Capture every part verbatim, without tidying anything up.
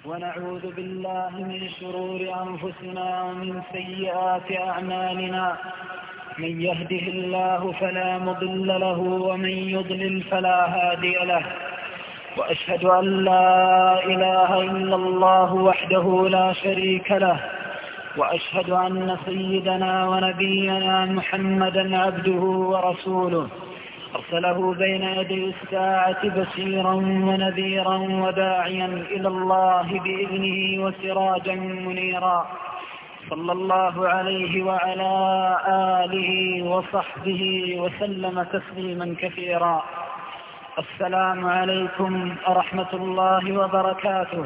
ونعوذ بالله من شرور أنفسنا ومن سيئات أعمالنا. من يهده الله فلا مضل له ومن يضلل فلا هادي له. وأشهد أن لا إله إلا الله وحده لا شريك له، وأشهد أن سيدنا ونبينا محمدا عبده ورسوله، أرسله بين يدي الساعة بشيرا ونذيرا وداعيا إلى الله بإذنه وسراجا منيرا، صلى الله عليه وعلى آله وصحبه وسلم تسليما كثيرا. السلام عليكم ورحمة الله وبركاته.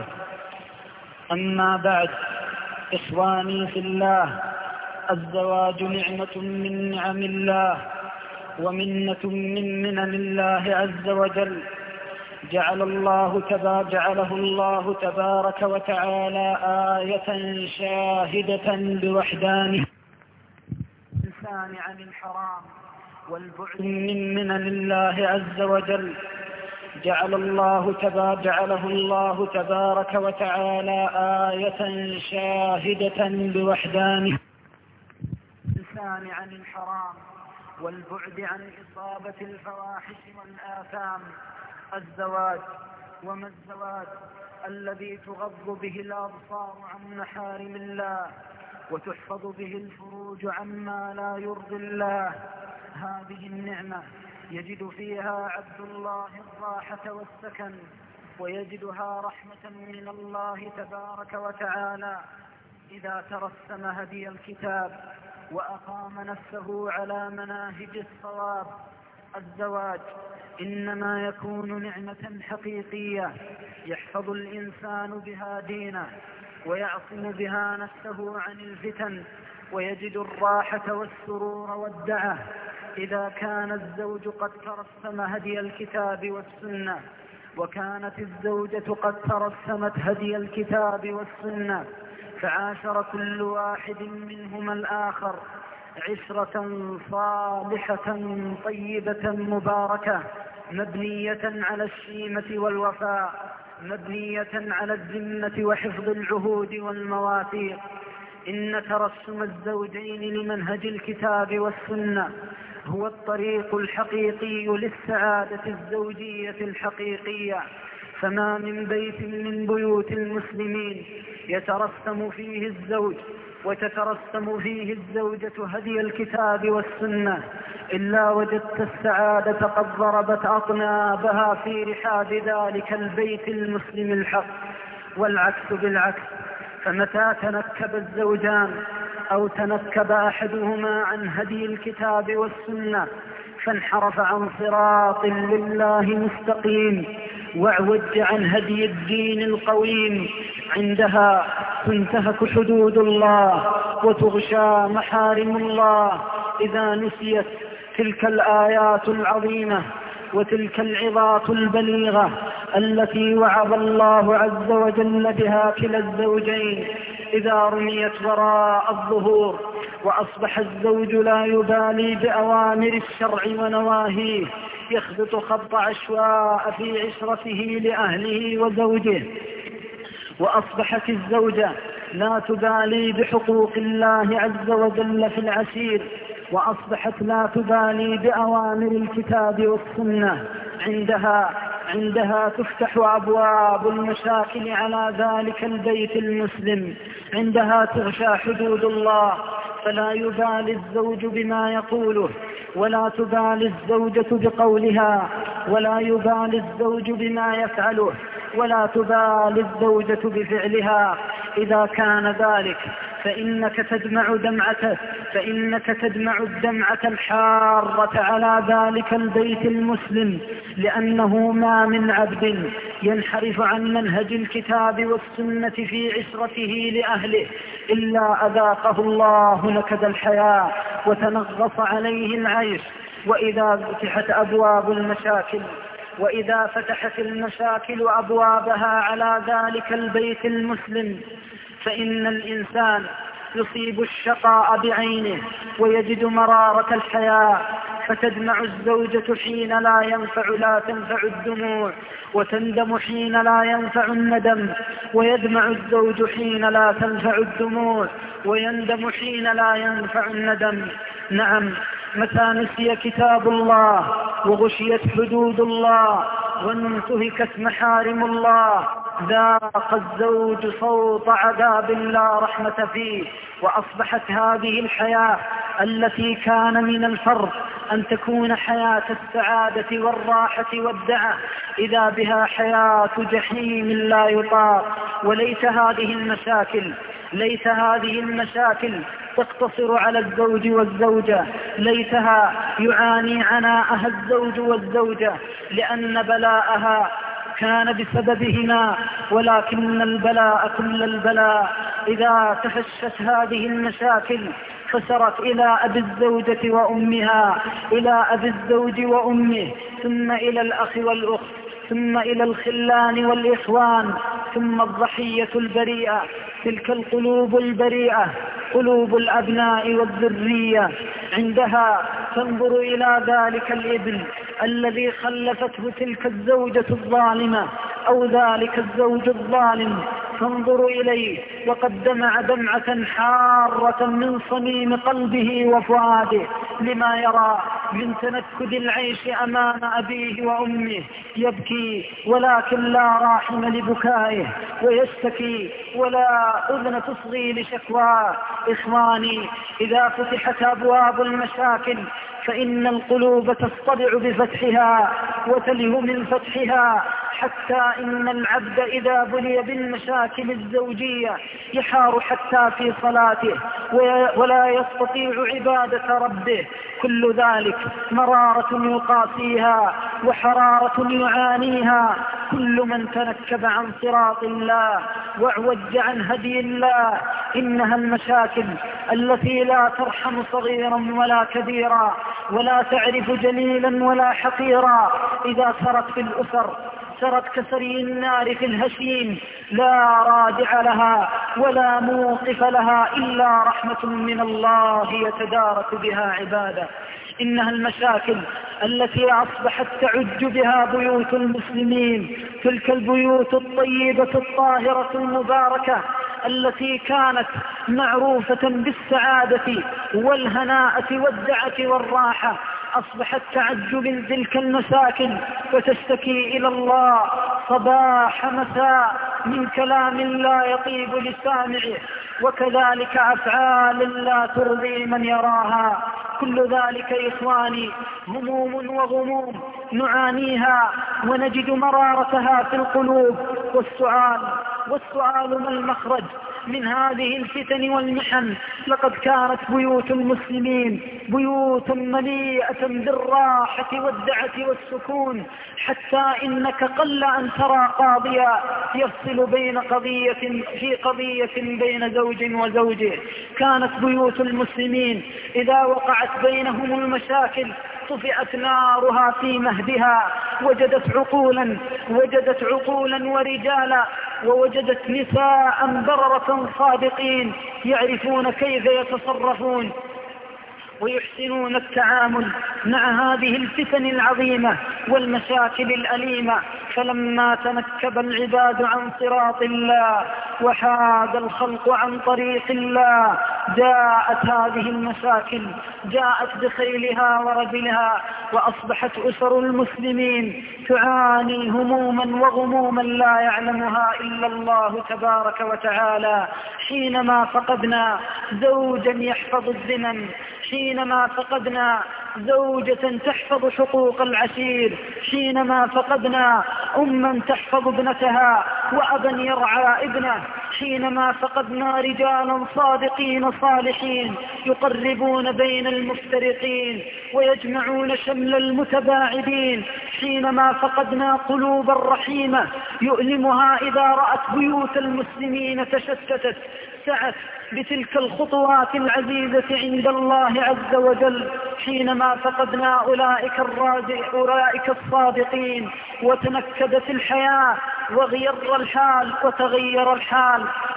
أما بعد، إخواني في الله، الزواج نعمة من نعم الله ومنة من منن الله عز وجل، جعل الله تبا جعله الله تبارك وتعالى آية شاهدة بوحدانه الإنسان عن الحرام والبعد من منن الله عز وجل، جعل الله تبا جعله الله تبارك وتعالى آية شاهدة بوحدانه الإنسان عن الحرام والبعد عن إصابة الفواحش والآثام. الزواج، وما الزواج؟ الذي تغض به الأبصار عن محارم الله وتحفظ به الفروج عما لا يرضي الله. هذه النعمة يجد فيها عبد الله الراحة والسكن، ويجدها رحمة من الله تبارك وتعالى إذا ترسم هدي الكتاب وأقام نفسه على مناهج الصواب. الزواج إنما يكون نعمة حقيقية يحفظ الإنسان بها دينه ويعصم بها نفسه عن الفتن، ويجد الراحة والسرور والدعة إذا كان الزوج قد ترسم هدي الكتاب والسنة، وكانت الزوجة قد ترسمت هدي الكتاب والسنة، فعاشر كل واحد منهما الآخر عشرة صالحة طيبة مباركة، مبنية على الشيمة والوفاء، مبنية على الذمة وحفظ العهود والمواثيق. إن ترسم الزوجين لمنهج الكتاب والسنة هو الطريق الحقيقي للسعادة الزوجية الحقيقية، فما من بيت من بيوت المسلمين يترسم فيه الزوج وتترسم فيه الزوجة هدي الكتاب والسنة إلا وجدت السعادة قد ضربت أطنابها في رحاب ذلك البيت المسلم الحق. والعكس بالعكس، فمتى تنكب الزوجان أو تنكب أحدهما عن هدي الكتاب والسنة فانحرف عن صراط لله مستقيم واعوج عن هدي الدين القويم، عندها تنتهك حدود الله وتغشى محارم الله إذا نسيت تلك الآيات العظيمة وتلك العظات البليغة التي وعظ الله عز وجل بها كلا الزوجين إذا رميت وراء الظهور، وأصبح الزوج لا يبالي بأوامر الشرع ونواهيه، يخبط خبط عشواء في عشرته لأهله وزوجه، وأصبحت الزوجة لا تبالي بحقوق الله عز وجل في العشير، وأصبحت لا تبالي بأوامر الكتاب والسنة. عندها عندها تفتح أبواب المشاكل على ذلك البيت المسلم، عندها تغشى حدود الله، فلا يبالي الزوج بما يقوله، ولا تبالي الزوجة بقولها، ولا يبالي الزوج بما يفعله، ولا تبالي الزوجة بفعلها. إذا كان ذلك فإنك تدمع دمعته فإنك تدمع الدمعة الحارة على ذلك البيت المسلم، لأنه ما من عبد ينحرف عن منهج الكتاب والسنة في عشرته لأهله إلا أذاقه الله نكد الحياة وتنغص عليه العيش. وإذا فتحت أبواب المشاكل وإذا فتحت المشاكل أبوابها على ذلك البيت المسلم فإن الإنسان يصيب الشقاء بعينه ويجد مرارة الحياة، فتدمع الزوجة حين لا ينفع لا تنفع الدموع، وتندم حين لا ينفع الندم، ويدمع الزوج حين لا تنفع الدموع، ويندم حين لا ينفع الندم. نعم، متى نسي كتاب الله وغشيت حدود الله وانتهكت محارم الله ذاق الزوج صوت عذاب لا رحمة فيه. وأصبحت هذه الحياة التي كان من الفرض أن تكون حياة السعادة والراحة والدعة إذا بها حياة جحيم لا يطاق. وليس هذه المشاكل ليس هذه المشاكل تقتصر على الزوج والزوجة، ليتها يعاني عناءها الزوج والزوجة لأن بلاءها كان بسببهما، ولكن البلاء كل البلاء إذا تفشت هذه المشاكل فسرت إلى أبي الزوجة وأمها، إلى أبي الزوج وأمه، ثم إلى الأخ والأخت، ثم إلى الخلان والإخوان، ثم الضحية البريئة. تلك القلوب البريئة قلوب الأبناء والذرية، عندها تنظر إلى ذلك الابن الذي خلفته تلك الزوجة الظالمة أو ذلك الزوج الظالم، تنظر إليه وقد دمع دمعة حارة من صميم قلبه وفؤاده لما يرى من تنكد العيش أمام أبيه وأمه، يبكي ولكن لا راحم لبكائه، ويشتكي ولا أذن تصغي لشكواه. إخواني، إذا فتحت أبواب المشاكل فإن القلوب تصطدع بفتحها وتله من فتحها، حتى إن العبد إذا بلي بالمشاكل الزوجية يحار حتى في صلاته ولا يستطيع عبادة ربه. كل ذلك مرارة يقاسيها وحرارة يعانيها كل من تنكب عن صراط الله واعوج عن هدي الله. إنها المشاكل التي لا ترحم صغيرا ولا كبيرا، ولا تعرف جليلا ولا حقيرا. إذا سرت في الأسر سرت كسري النار في الهشيم، لا رادع لها ولا موقف لها إلا رحمة من الله يتدارك بها عباده. إنها المشاكل التي أصبحت تعج بها بيوت المسلمين، تلك البيوت الطيبة الطاهرة المباركة التي كانت معروفة بالسعادة والهناءة والدعة والراحة، أصبحت تعج من تلك المساكن وتشتكي إلى الله صباح مساء من كلام لا يطيب لسامعه، وكذلك أفعال لا ترضي من يراها. كل ذلك إخواني هموم وغموم نعانيها ونجد مرارتها في القلوب. والسؤال والسؤال ما المخرج من هذه الفتن والمحن؟ لقد كانت بيوت المسلمين بيوتا مليئة بالراحة والدعة والسكون، حتى إنك قل أن ترى قاضيا يفصل بين قضية في قضية بين زوج وزوجه. كانت بيوت المسلمين إذا وقعت بينهم المشاكل طفئت نارها في مهدها، وجدت عقولا وجدت عقولا ورجالا، ووجدت نساء بررة صادقين يعرفون كيف يتصرفون ويحسنون التعامل مع هذه الفتن العظيمة والمشاكل الأليمة. فلما تنكب العباد عن صراط الله وحاد الخلق عن طريق الله جاءت هذه المشاكل، جاءت بخيلها ورجلها، وأصبحت أسر المسلمين تعاني هموما وغموما لا يعلمها إلا الله تبارك وتعالى. حينما فقدنا زوجا يحفظ الذمم، حينما فقدنا زوجة تحفظ حقوق العشير، حينما فقدنا أما تحفظ ابنتها وأبا يرعى ابنه، حينما فقدنا رجالا صادقين صالحين يقربون بين المفترقين ويجمعون شمل المتباعدين، حينما فقدنا قلوبا رحيمة يؤلمها إذا رأت بيوت المسلمين تشتتت، سعت بتلك الخطوات العزيزة عند الله عز وجل. حينما فقدنا أولئك, أولئك الصادقين وتنكدت الحياة وغير الحال وتغير الحال،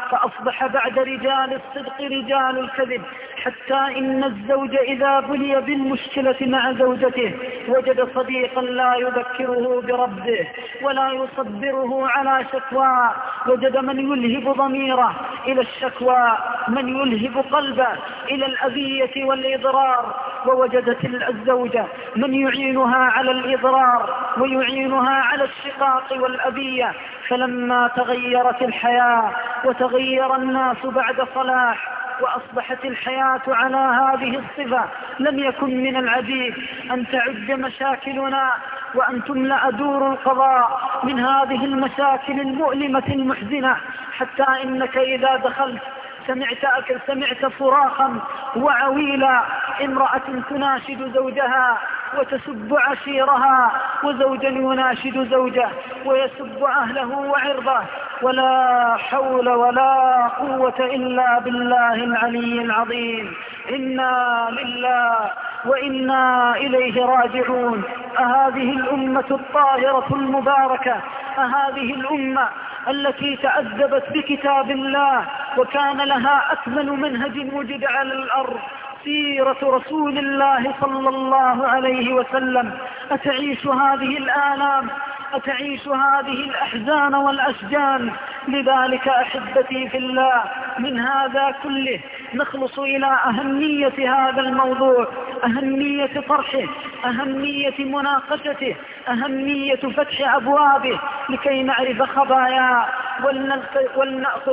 فأصبح بعد رجال الصدق رجال الكذب، حتى إن الزوج إذا بلي بالمشكلة مع زوجته وجد صديقا لا يذكره بربه ولا يصبره على شكوى، وجد من يلهب ضميره إلى الشكوى، من يلهب قلبه إلى الأذية والإضرار، ووجدت الزوجة من يعينها على الإضرار ويعينها على الشقاق والأذية. فلما تغيرت الحياة وتغير الناس بعد صلاح وأصبحت الحياة على هذه الصفة، لم يكن من العجيب أن تعد مشاكلنا وأن تملأ دور القضاء من هذه المشاكل المؤلمة المحزنة، حتى إنك إذا دخلت سمعت أكل سمعت صراخا وعويلا، امرأة تناشد زوجها وتسب عشيرها، وزوجا يناشد زوجه ويسب أهله وعرضه، ولا حول ولا قوة إلا بالله العلي العظيم. إنا لله وإنا إليه راجعون. أهذه الأمة الطاهرة المباركة، أهذه الأمة التي تأدبت بكتاب الله وكان لها أكمل منهج وجد على الأرض سيرة رسول الله صلى الله عليه وسلم، أتعيش هذه الآلام، أتعيش هذه الأحزان والأشجان؟ لذلك أحبتي في الله، من هذا كله نخلص إلى أهمية هذا الموضوع، أهمية طرحه، أهمية مناقشته، أهمية فتح أبوابه، لكي نعرف خباياه ولنأخذ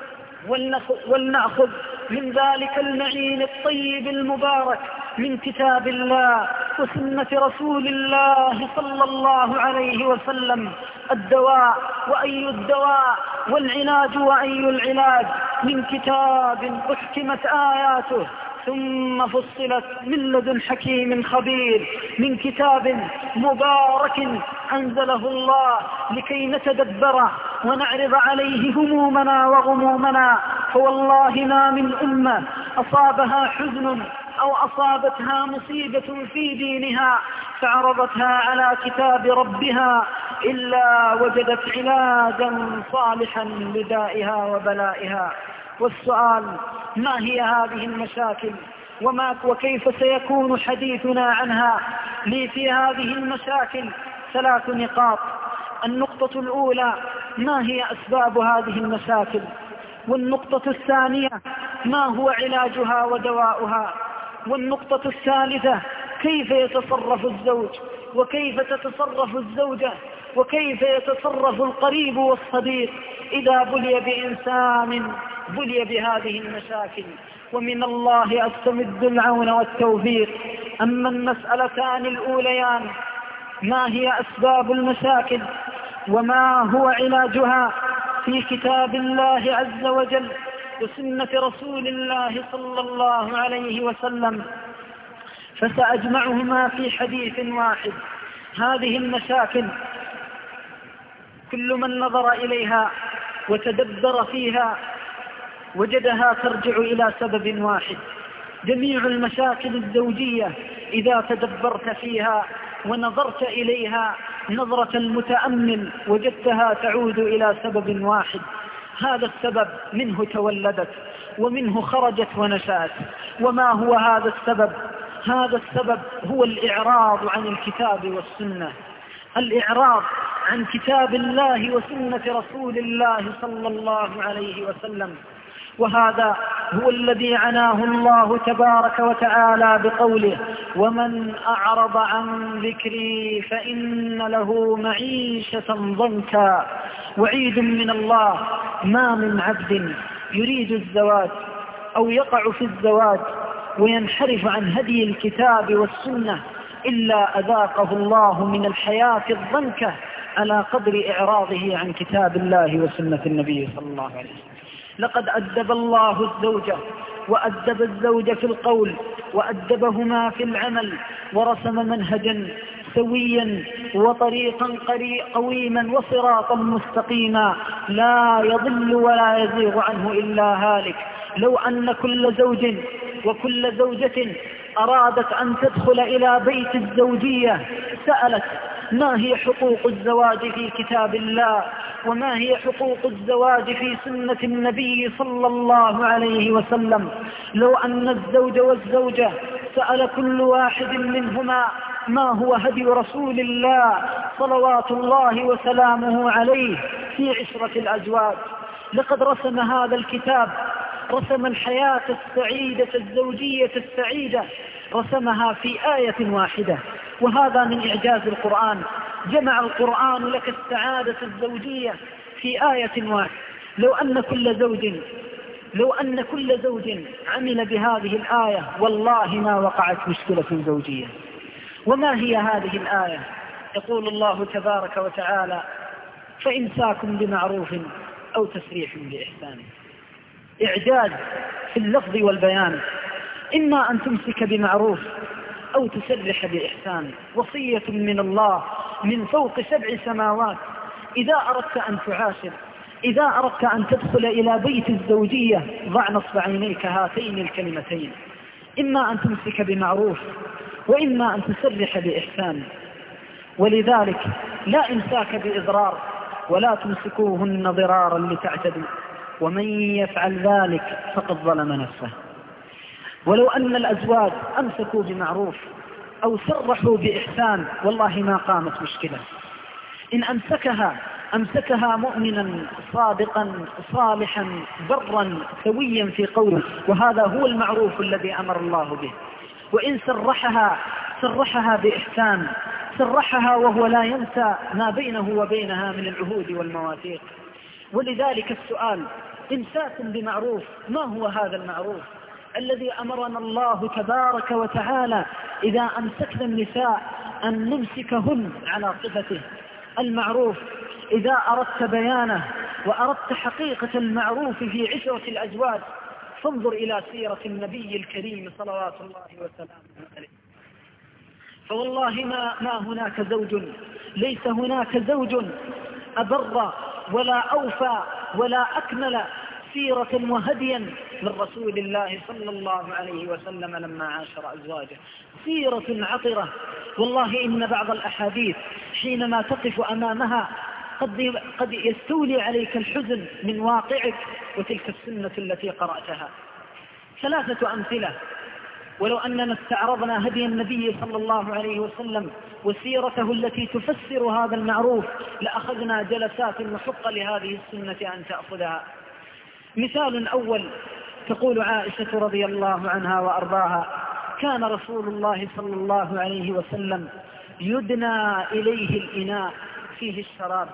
ولنأخذ من ذلك المعين الطيب المبارك من كتاب الله وسنة رسول الله صلى الله عليه وسلم الدواء وأي الدواء، والعلاج وأي العلاج، من كتاب أحكمت آياته ثم فصلت من لدن حكيم خبير، من كتاب مبارك أنزله الله لكي نتدبر ونعرض عليه همومنا وغمومنا. فوالله ما من أمة أصابها حزن أو أصابتها مصيبة في دينها فعرضتها على كتاب ربها إلا وجدت علاجا صالحا لدائها وبلائها. والسؤال: ما هي هذه المشاكل وما وكيف سيكون حديثنا عنها؟ لي في هذه المشاكل ثلاث نقاط. النقطة الأولى: ما هي أسباب هذه المشاكل؟ والنقطة الثانية: ما هو علاجها ودواؤها؟ والنقطة الثالثة: كيف يتصرف الزوج وكيف تتصرف الزوجة وكيف يتصرف القريب والصديق إذا بلي بإنسان بلي بهذه المشاكل. ومن الله أستمد العون والتوفيق. أما المسألتان الأوليان: ما هي أسباب المشاكل وما هو علاجها، في كتاب الله عز وجل وسنة رسول الله صلى الله عليه وسلم، فسأجمعهما في حديث واحد. هذه المشاكل كل من نظر إليها وتدبر فيها وجدها ترجع إلى سبب واحد. جميع المشاكل الزوجية إذا تدبرت فيها ونظرت إليها نظرة المتأمل وجدتها تعود إلى سبب واحد. هذا السبب منه تولدت ومنه خرجت ونشأت. وما هو هذا السبب؟ هذا السبب هو الإعراض عن الكتاب والسنة، الإعراض عن كتاب الله وسنة رسول الله صلى الله عليه وسلم. وهذا هو الذي عناه الله تبارك وتعالى بقوله: ومن أعرض عن ذكري فإن له معيشة ضنكا. وعيد من الله: ما من عبد يريد الزواج أو يقع في الزواج وينحرف عن هدي الكتاب والسنة إلا أذاقه الله من الحياة الضنكة على قدر إعراضه عن كتاب الله وسنة النبي صلى الله عليه وسلم. لقد أدب الله الزوجة وأدب الزوج في القول وأدبهما في العمل، ورسم منهجا سويا وطريقا قويما وصراطا مستقيما لا يضل ولا يزيغ عنه إلا هالك. لو أن كل زوج وكل زوجة أرادت أن تدخل إلى بيت الزوجية سألت ما هي حقوق الزواج في كتاب الله، وما هي حقوق الزواج في سنة النبي صلى الله عليه وسلم. لو أن الزوج والزوجة سأل كل واحد منهما ما هو هدي رسول الله صلوات الله وسلامه عليه في عشرة الأزواج، لقد رسم هذا الكتاب، رسم الحياة السعيدة الزوجية السعيدة، رسمها في آية واحدة. وهذا من إعجاز القرآن، جمع القرآن لك السعادة الزوجية في آية واحدة. لو أن كل زوج لو أن كل زوج عمل بهذه الآية والله ما وقعت مشكلة زوجية. وما هي هذه الآية؟ يقول الله تبارك وتعالى: فإمساك بمعروف أو تسريح بإحسان. إعجاز في اللفظ والبيان، إما أن تمسك بمعروف أو تسرح بإحسان، وصية من الله من فوق سبع سماوات. إذا أردت أن تعاشر، إذا أردت أن تدخل إلى بيت الزوجية، ضع نصب عينيك هاتين الكلمتين: إما أن تمسك بمعروف وإما أن تسرح بإحسان. ولذلك لا إمساك بإضرار، ولا تمسكوهن ضرارا لتعتدوا، ومن يفعل ذلك فقد ظلم نفسه. ولو أن الأزواج أمسكوا بمعروف أو سرحوا بإحسان والله ما قامت مشكلة. إن أمسكها أمسكها مؤمنا صادقا صالحا برا سويا في قوله، وهذا هو المعروف الذي أمر الله به. وإن سرحها سرحها بإحسان، سرحها وهو لا ينسى ما بينه وبينها من العهود والمواثيق. ولذلك السؤال: إمساك بمعروف، ما هو هذا المعروف الذي أمرنا الله تبارك وتعالى إذا أمسكنا النساء أن نمسكهن على صفته؟ المعروف إذا أردت بيانه وأردت حقيقة المعروف في عشرة الأزواج فانظر إلى سيرة النبي الكريم صلوات الله وسلامه عليه. فوالله ما, ما هناك زوج، ليس هناك زوج أبر ولا أوفى ولا أكمل سيرة وهديا من رسول الله صلى الله عليه وسلم لما عاشر أزواجه. سيرة عطرة، والله إن بعض الأحاديث حينما تقف أمامها قد, قد يستولي عليك الحزن من واقعك وتلك السنة التي قرأتها. ثلاثة أمثلة، ولو أننا استعرضنا هدي النبي صلى الله عليه وسلم وسيرته التي تفسر هذا المعروف لأخذنا جلسات محقة لهذه السنة أن تأخذها. مثال أول، تقول عائشة رضي الله عنها وأرضاها: كان رسول الله صلى الله عليه وسلم يدنى إليه الإناء فيه الشراب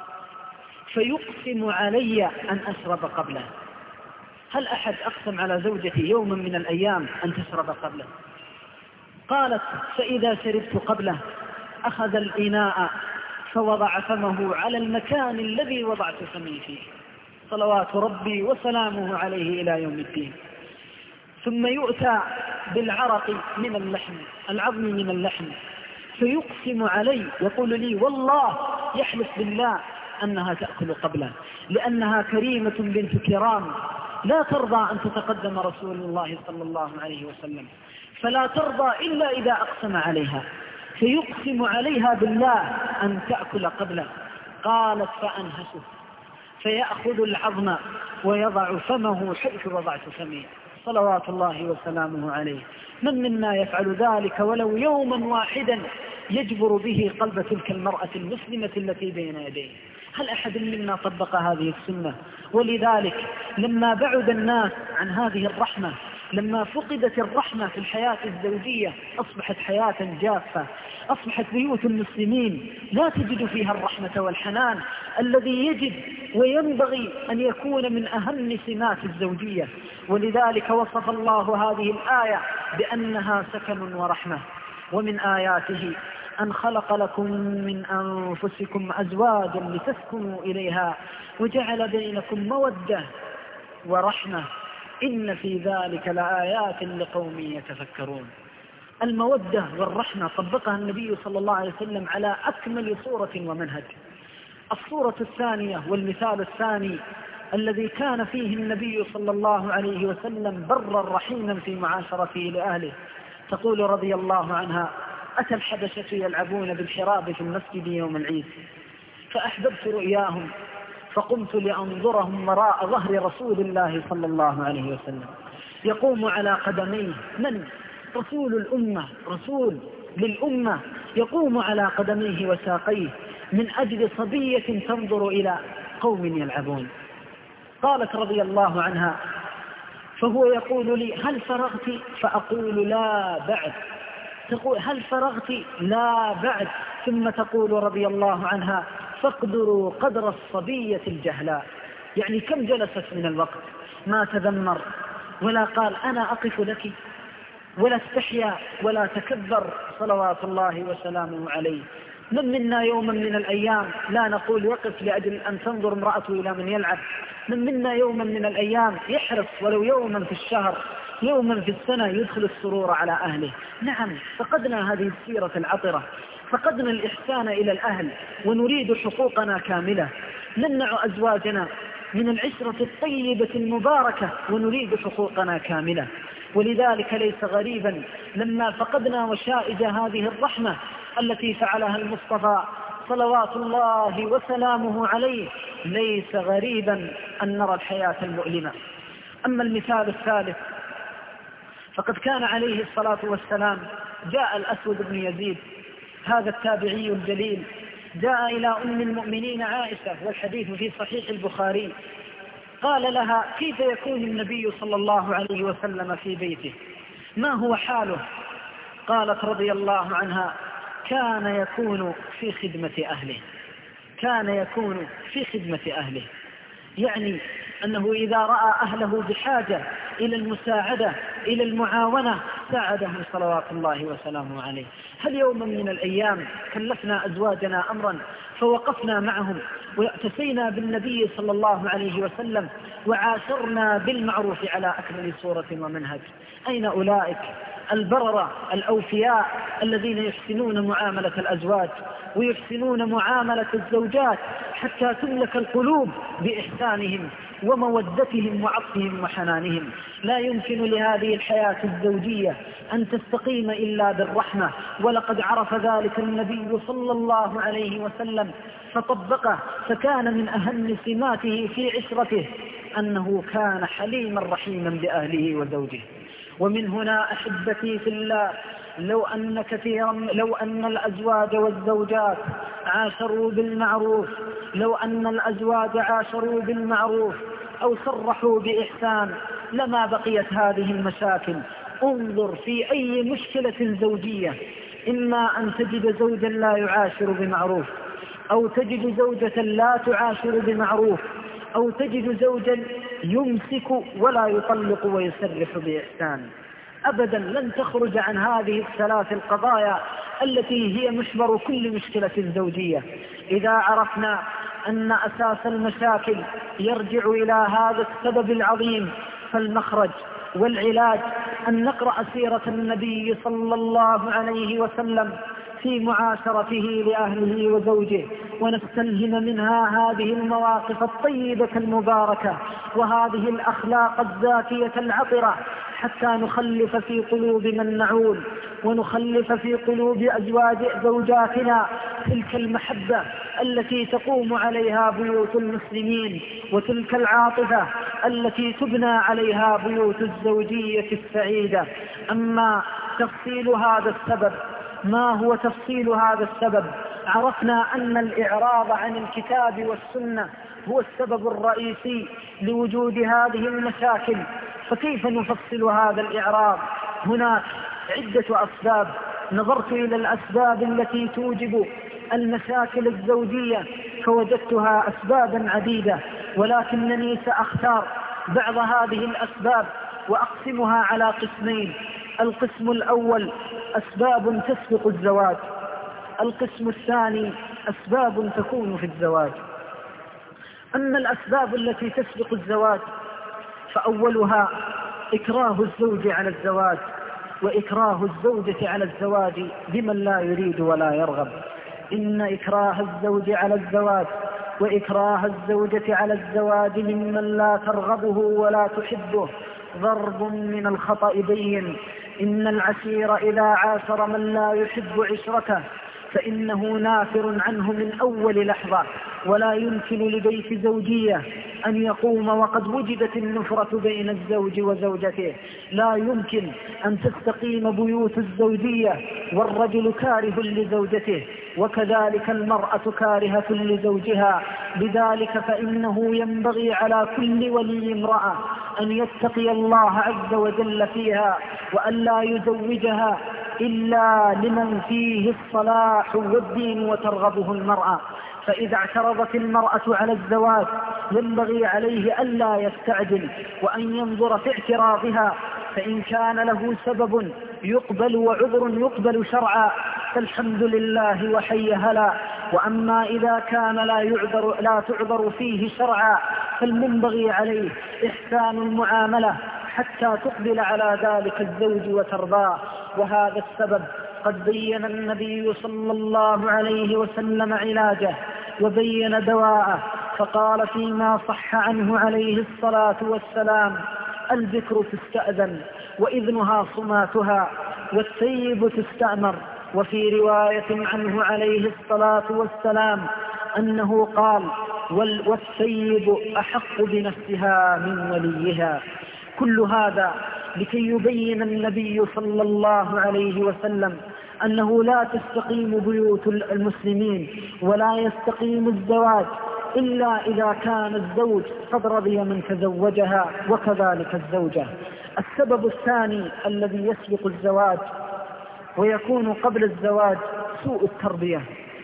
فيقسم علي أن أشرب قبله. هل أحد أقسم على زوجتي يوما من الأيام أن تشرب قبله؟ قالت: فإذا شربت قبله أخذ الإناء فوضع فمه على المكان الذي وضعت فمي فيه، صلوات ربي وسلامه عليه إلى يوم الدين. ثم يؤتى بالعرق من اللحم، العظم من اللحم، فيقسم علي، يقول لي والله، يحلف بالله أنها تأكل قبله، لأنها كريمة بنت كرام لا ترضى أن تتقدم رسول الله صلى الله عليه وسلم، فلا ترضى إلا إذا أقسم عليها، فيقسم عليها بالله أن تأكل قبله. قالت: فأنهشه فيأخذ العظم ويضع فمه حيث وضعت فمي، صلوات الله وسلامه عليه. من منا يفعل ذلك ولو يوما واحدا يجبر به قلب تلك المرأة المسلمة التي بين يديه؟ هل أحد منا طبق هذه السنة؟ ولذلك لما بعد الناس عن هذه الرحمة، لما فقدت الرحمة في الحياة الزوجية، أصبحت حياة جافة، أصبحت بيوت المسلمين لا تجد فيها الرحمة والحنان الذي يجب وينبغي أن يكون من أهم سمات الزوجية. ولذلك وصف الله هذه الآية بأنها سكن ورحمة. ومن آياته أن خلق لكم من أنفسكم أزواجا لتسكنوا إليها وجعل بينكم مودة ورحمة إن في ذلك لآيات لقوم يتفكرون. المودة والرحمة طبقها النبي صلى الله عليه وسلم على أكمل صورة ومنهج. الصورة الثانية والمثال الثاني الذي كان فيه النبي صلى الله عليه وسلم برا رحيما في معاشرته لأهله، تقول رضي الله عنها: أتى الحبشة يلعبون بالحراب في المسجد يوم العيد، فأحببت رؤياهم فقمت لأنظرهم وراء ظهر رسول الله صلى الله عليه وسلم يقوم على قدميه. من؟ رسول الأمة، رسول للأمة يقوم على قدميه وساقيه من أجل صبية تنظر إلى قوم يلعبون. قالت رضي الله عنها: فهو يقول لي: هل فرغت؟ فأقول: لا بعد. تقول: هل فرغت؟ لا بعد. ثم تقول رضي الله عنها: فاقدروا قدر الصبية الجهلاء. يعني كم جلست من الوقت، ما تذمر ولا قال أنا أقف لك، ولا استحيا ولا تكبر صلوات الله وسلامه عليه. من منا يوما من الأيام لا نقول وقف لأجل أن تنظر امرأته إلى من يلعب؟ من منا يوما من الأيام يحرص ولو يوما في الشهر، يوما في السنة، يدخل السرور على أهله؟ نعم، فقدنا هذه السيرة العطرة، فقدنا الإحسان إلى الأهل، ونريد حقوقنا كاملة. نمنع أزواجنا من العشرة الطيبة المباركة ونريد حقوقنا كاملة. ولذلك ليس غريبا لما فقدنا وشائج هذه الرحمة التي فعلها المصطفى صلوات الله وسلامه عليه، ليس غريبا أن نرى الحياة المؤلمة. أما المثال الثالث، فقد كان عليه الصلاة والسلام جاء الأسود بن يزيد هذا التابعي الجليل، جاء إلى أم المؤمنين عائشة، والحديث في صحيح البخاري، قال لها: كيف يكون النبي صلى الله عليه وسلم في بيته؟ ما هو حاله؟ قالت رضي الله عنها: كان يكون في خدمة أهله، كان يكون في خدمة أهله. يعني أنه إذا رأى أهله بحاجة إلى المساعدة إلى المعاونة ساعدهم صلوات الله وسلامه عليه. هل يوما من الأيام كلفنا أزواجنا أمرا فوقفنا معهم واتسينا بالنبي صلى الله عليه وسلم وعاشرنا بالمعروف على أكمل صورة ومنهج؟ أين أولئك البررة الأوفياء الذين يحسنون معاملة الأزواج ويحسنون معاملة الزوجات حتى تملك القلوب بإحسانهم ومودتهم وعطفهم وحنانهم؟ لا يمكن لهذه الحياة الزوجية أن تستقيم إلا بالرحمة، ولقد عرف ذلك النبي صلى الله عليه وسلم فطبقه، فكان من أهم سماته في عشرته أنه كان حليما رحيما بأهله وزوجه. ومن هنا أحبتي في الله، لو أن كثيرا لو أن الأزواج والزوجات عاشروا بالمعروف لو أن الأزواج عاشروا بالمعروف أو صرحوا بإحسان لما بقيت هذه المشاكل. انظر في أي مشكلة زوجية، إما أن تجد زوجا لا يعاشر بمعروف، أو تجد زوجة لا تعاشر بمعروف، أو تجد زوجا يمسك ولا يطلق ويسرح بإحسان. أبدا لن تخرج عن هذه الثلاث القضايا التي هي محور كل مشكلة زوجية. إذا عرفنا أن أساس المشاكل يرجع إلى هذا السبب العظيم، فالمخرج والعلاج أن نقرأ سيرة النبي صلى الله عليه وسلم في معاشرته لأهله وزوجه، ونستلهم منها هذه المواقف الطيبة المباركة وهذه الأخلاق الزاكية العطرة، حتى نخلف في قلوب من نعول ونخلف في قلوب أزواج زوجاتنا تلك المحبة التي تقوم عليها بيوت المسلمين، وتلك العاطفة التي تبنى عليها بيوت الزوجية السعيدة. أما تفصيل هذا السبب، ما هو تفصيل هذا السبب؟ عرفنا أن الإعراض عن الكتاب والسنة هو السبب الرئيسي لوجود هذه المشاكل. فكيف نفصل هذا الإعراض؟ هناك عدة أسباب. نظرت إلى الأسباب التي توجب المشاكل الزوجية فوجدتها أسبابا عديدة، ولكنني سأختار بعض هذه الأسباب وأقسمها على قسمين. القسم الأول أسباب تسبق الزواج، القسم الثاني أسباب تكون في الزواج. أما الأسباب التي تسبق الزواج فأولها إكراه الزوج على الزواج، وإكراه الزوجة على الزواج بمن لا يريد ولا يرغب. إن إكراه الزوج على الزواج وإكراه الزوجة على الزواج ممن لا ترغبه ولا تحبه ضرب من الخطأ بين، إن العشير إذا عاشر من لا يحب عشرته فإنه نافر عنه من أول لحظة، ولا يمكن لبيت زوجية أن يقوم وقد وجدت النفرة بين الزوج وزوجته. لا يمكن أن تستقيم بيوت الزوجية والرجل كاره لزوجته وكذلك المرأة كارهة لزوجها. لذلك فإنه ينبغي على كل ولي امرأة أن يتقي الله عز وجل فيها، وأن لا يزوجها إلا لمن فيه الصلاح والدين وترغبه المرأة. فإذا اعترضت المرأة على الزواج ينبغي عليه ألا يستعجل وأن ينظر في اعتراضها، فإن كان له سبب يقبل وعذر يقبل شرعا فالحمد لله وحي هلا. وأما إذا كان لا يعذر لا تعذر فيه شرعا فالمنبغي عليه إحسان المعاملة حتى تقبل على ذلك الزوج وترضاه. وهذا السبب قد بين النبي صلى الله عليه وسلم علاجه وبين دواءه، فقال فيما صح عنه عليه الصلاة والسلام: البكر تستأذن وإذنها صماتها والثيب تستأمر. وفي رواية عنه عليه الصلاة والسلام أنه قال: والثيب أحق بنفسها من وليها. كل هذا لكي يبين النبي صلى الله عليه وسلم أنه لا تستقيم بيوت المسلمين ولا يستقيم الزواج إلا إذا كان الزوج قد رضي من تزوجها وكذلك الزوجة. السبب الثاني الذي يسبق الزواج ويكون قبل الزواج سوء التربية.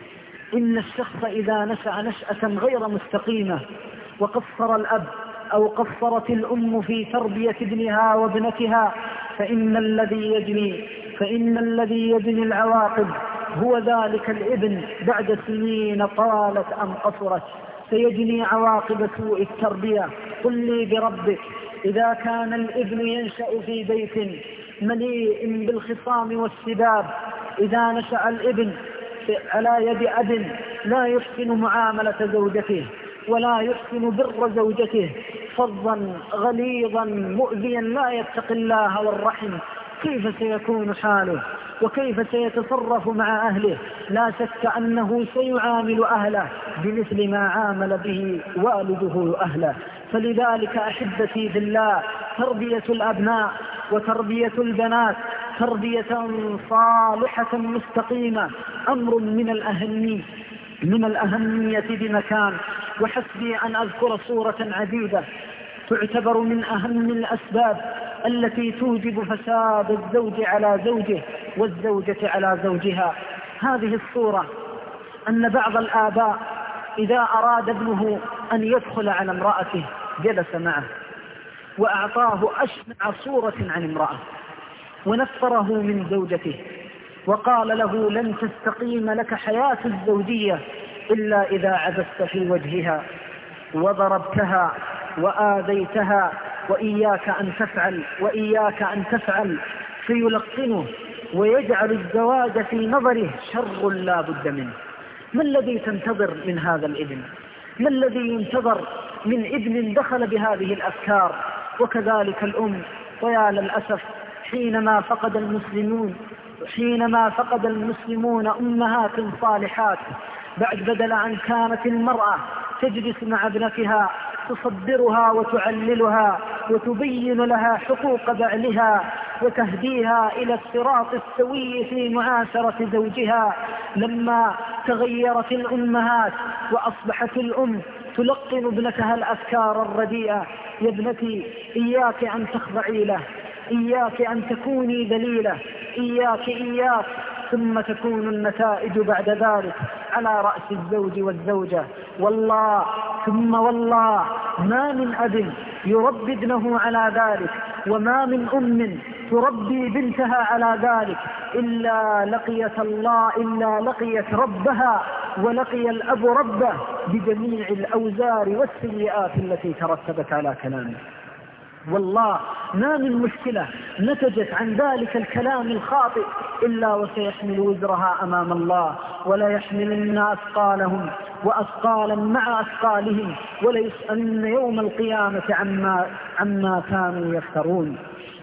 إن الشخص إذا نشأ نشأة غير مستقيمة وقصر الأب أو قصرت الأم في تربية ابنها وابنتها فإن الذي يجني فإن الذي يجني العواقب هو ذلك الابن بعد سنين طالت أم قصرت، سيجني عواقب سوء التربية. قل لي بربك إذا كان الابن ينشأ في بيت مليء بالخصام والسباب، إذا نشأ الابن على يد أب لا يحسن معاملة زوجته ولا يحسن بر زوجته، فظا غليظا مؤذيا لا يتقي الله والرحم، كيف سيكون حاله وكيف سيتصرف مع أهله؟ لا شك أنه سيعامل أهله بمثل ما عامل به والده أهله. فلذلك أحبتي بالله، تربية الأبناء وتربية البنات تربية صالحة مستقيمة أمر من الأهمية من الأهمية بمكان. وحسبي أن أذكر صورة عديدة تعتبر من أهم الأسباب التي توجب فساد الزوج على زوجه والزوجة على زوجها. هذه الصورة أن بعض الآباء إذا أراد ابنه أن يدخل على امرأته جلس معه وأعطاه أشنع صورة عن امرأة ونفره من زوجته وقال له: لن تستقيم لك حياة الزوجية إلا إذا عبست في وجهها وضربتها وآذيتها، وإياك أن تفعل وإياك أن تفعل. فيلقنه ويجعل الزواج في نظره شر لا بد منه. ما الذي تنتظر من هذا الابن؟ ما الذي ينتظر من ابن دخل بهذه الأفكار؟ وكذلك الأم. ويا للأسف حينما فقد المسلمون حينما فقد المسلمون أمهات صالحات، بعد بدل أن كانت المرأة تجلس مع ابنتها تصبرها وتعللها وتبين لها حقوق بعلها وتهديها إلى الصراط السوي في معاشرة زوجها، لما تغيرت الأمهات وأصبحت الأم تلقن ابنتها الأفكار الرديئة: يا ابنتي إياك أن تخضعي له، إياك أن تكوني ذليلة، إياك إياك ثم تكون النتائج بعد ذلك على رأس الزوج والزوجة. والله ثم والله ما من أب يربي ابنه على ذلك وما من أم تربي بنتها على ذلك إلا لقيت الله إلا لقيت ربها ولقي الأب ربه بجميع الأوزار والسيئات التي ترتبت على كلامه. والله ما من مشكلة نتجت عن ذلك الكلام الخاطئ إلا وسيحمل وزرها أمام الله، ولا يحملن أثقالهم وأثقالا مع أثقالهم، ولا يسألن يوم القيامة عما, عما كانوا يفترون.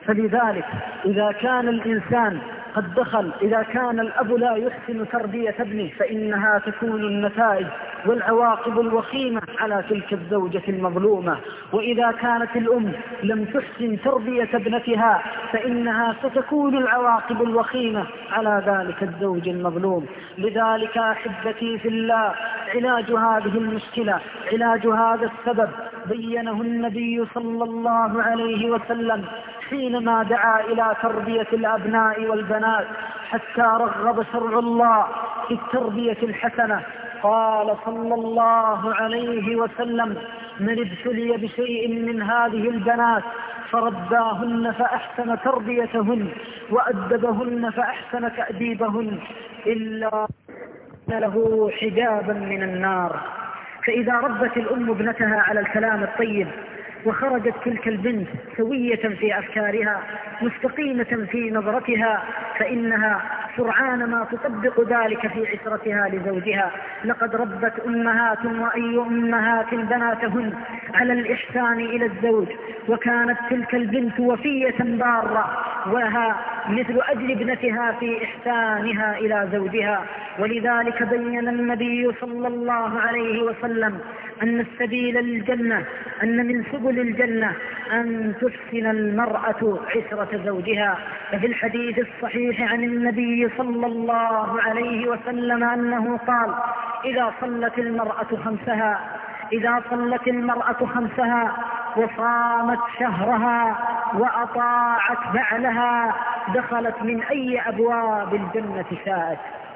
فلذلك إذا كان الإنسان قد دخل إذا كان الأب لا يحسن تربية ابنه فإنها تكون النتائج والعواقب الوخيمة على تلك الزوجة المظلومة. وإذا كانت الأم لم تحسن تربية ابنتها فإنها ستكون العواقب الوخيمة على ذلك الزوج المظلوم. لذلك أحبتي في الله علاج هذه المشكلة، علاج هذا السبب بينه النبي صلى الله عليه وسلم حينما دعا إلى تربية الأبناء والبنات حتى رغب شرع الله في التربية الحسنة. قال صلى الله عليه وسلم: من ابتلي بشيء من هذه البنات فرباهن فأحسن تربيتهن وأدبهن فأحسن تأديبهن إلا له حجابا من النار. فإذا ربت الأم ابنتها على الكلام الطيب وخرجت تلك البنت سوية في أفكارها مستقيمة في نظرتها فإنها سرعان ما تطبق ذلك في عشرتها لزوجها. لقد ربت أمهات وأي أمهات بناتهن على الإحسان إلى الزوج، وكانت تلك البنت وفية بارة وها مثل أجل ابنتها في إحسانها إلى زوجها. ولذلك بين النبي صلى الله عليه وسلم أن السبيل للجنة أن من سبل الجنة أن تحسن المرأة عشرة زوجها. ففي الحديث الصحيح عن النبي صلى الله عليه وسلم أنه قال: إذا صلت المرأة خمسها إذا صلت المرأة خمسها وصامت شهرها وأطاعت بعلها دخلت من أي أبواب الجنة شاءت.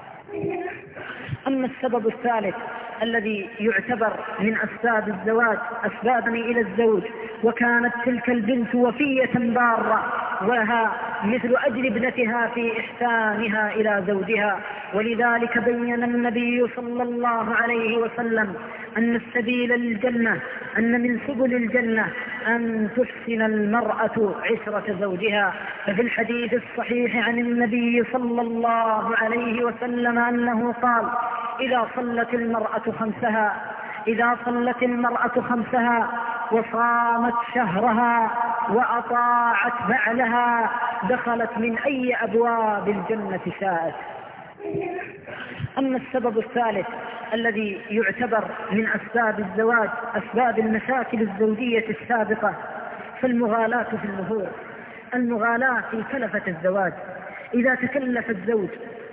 أما السبب الثالث الذي يعتبر من أسباب الزواج أسبابا إلى الزوج، وكانت تلك البنت وفية بارة وها مثل أجل ابنتها في إحسانها إلى زوجها. ولذلك بين النبي صلى الله عليه وسلم أن السبيل للجنة أن من سبل الجنة أن تحسن المرأة عشرة زوجها. ففي الحديث الصحيح عن النبي صلى الله عليه وسلم أنه قال: إذا صلت المرأة خمسها إذا صلت المرأة خمسها وصامت شهرها وأطاعت بعلها دخلت من أي أبواب الجنة شاءت. أما السبب الثالث الذي يعتبر من أسباب الزواج أسباب المشاكل الزوجية السابقة فالمغالاة في المهور. المغالاة في كلفة الزواج. إذا تكلف الزوج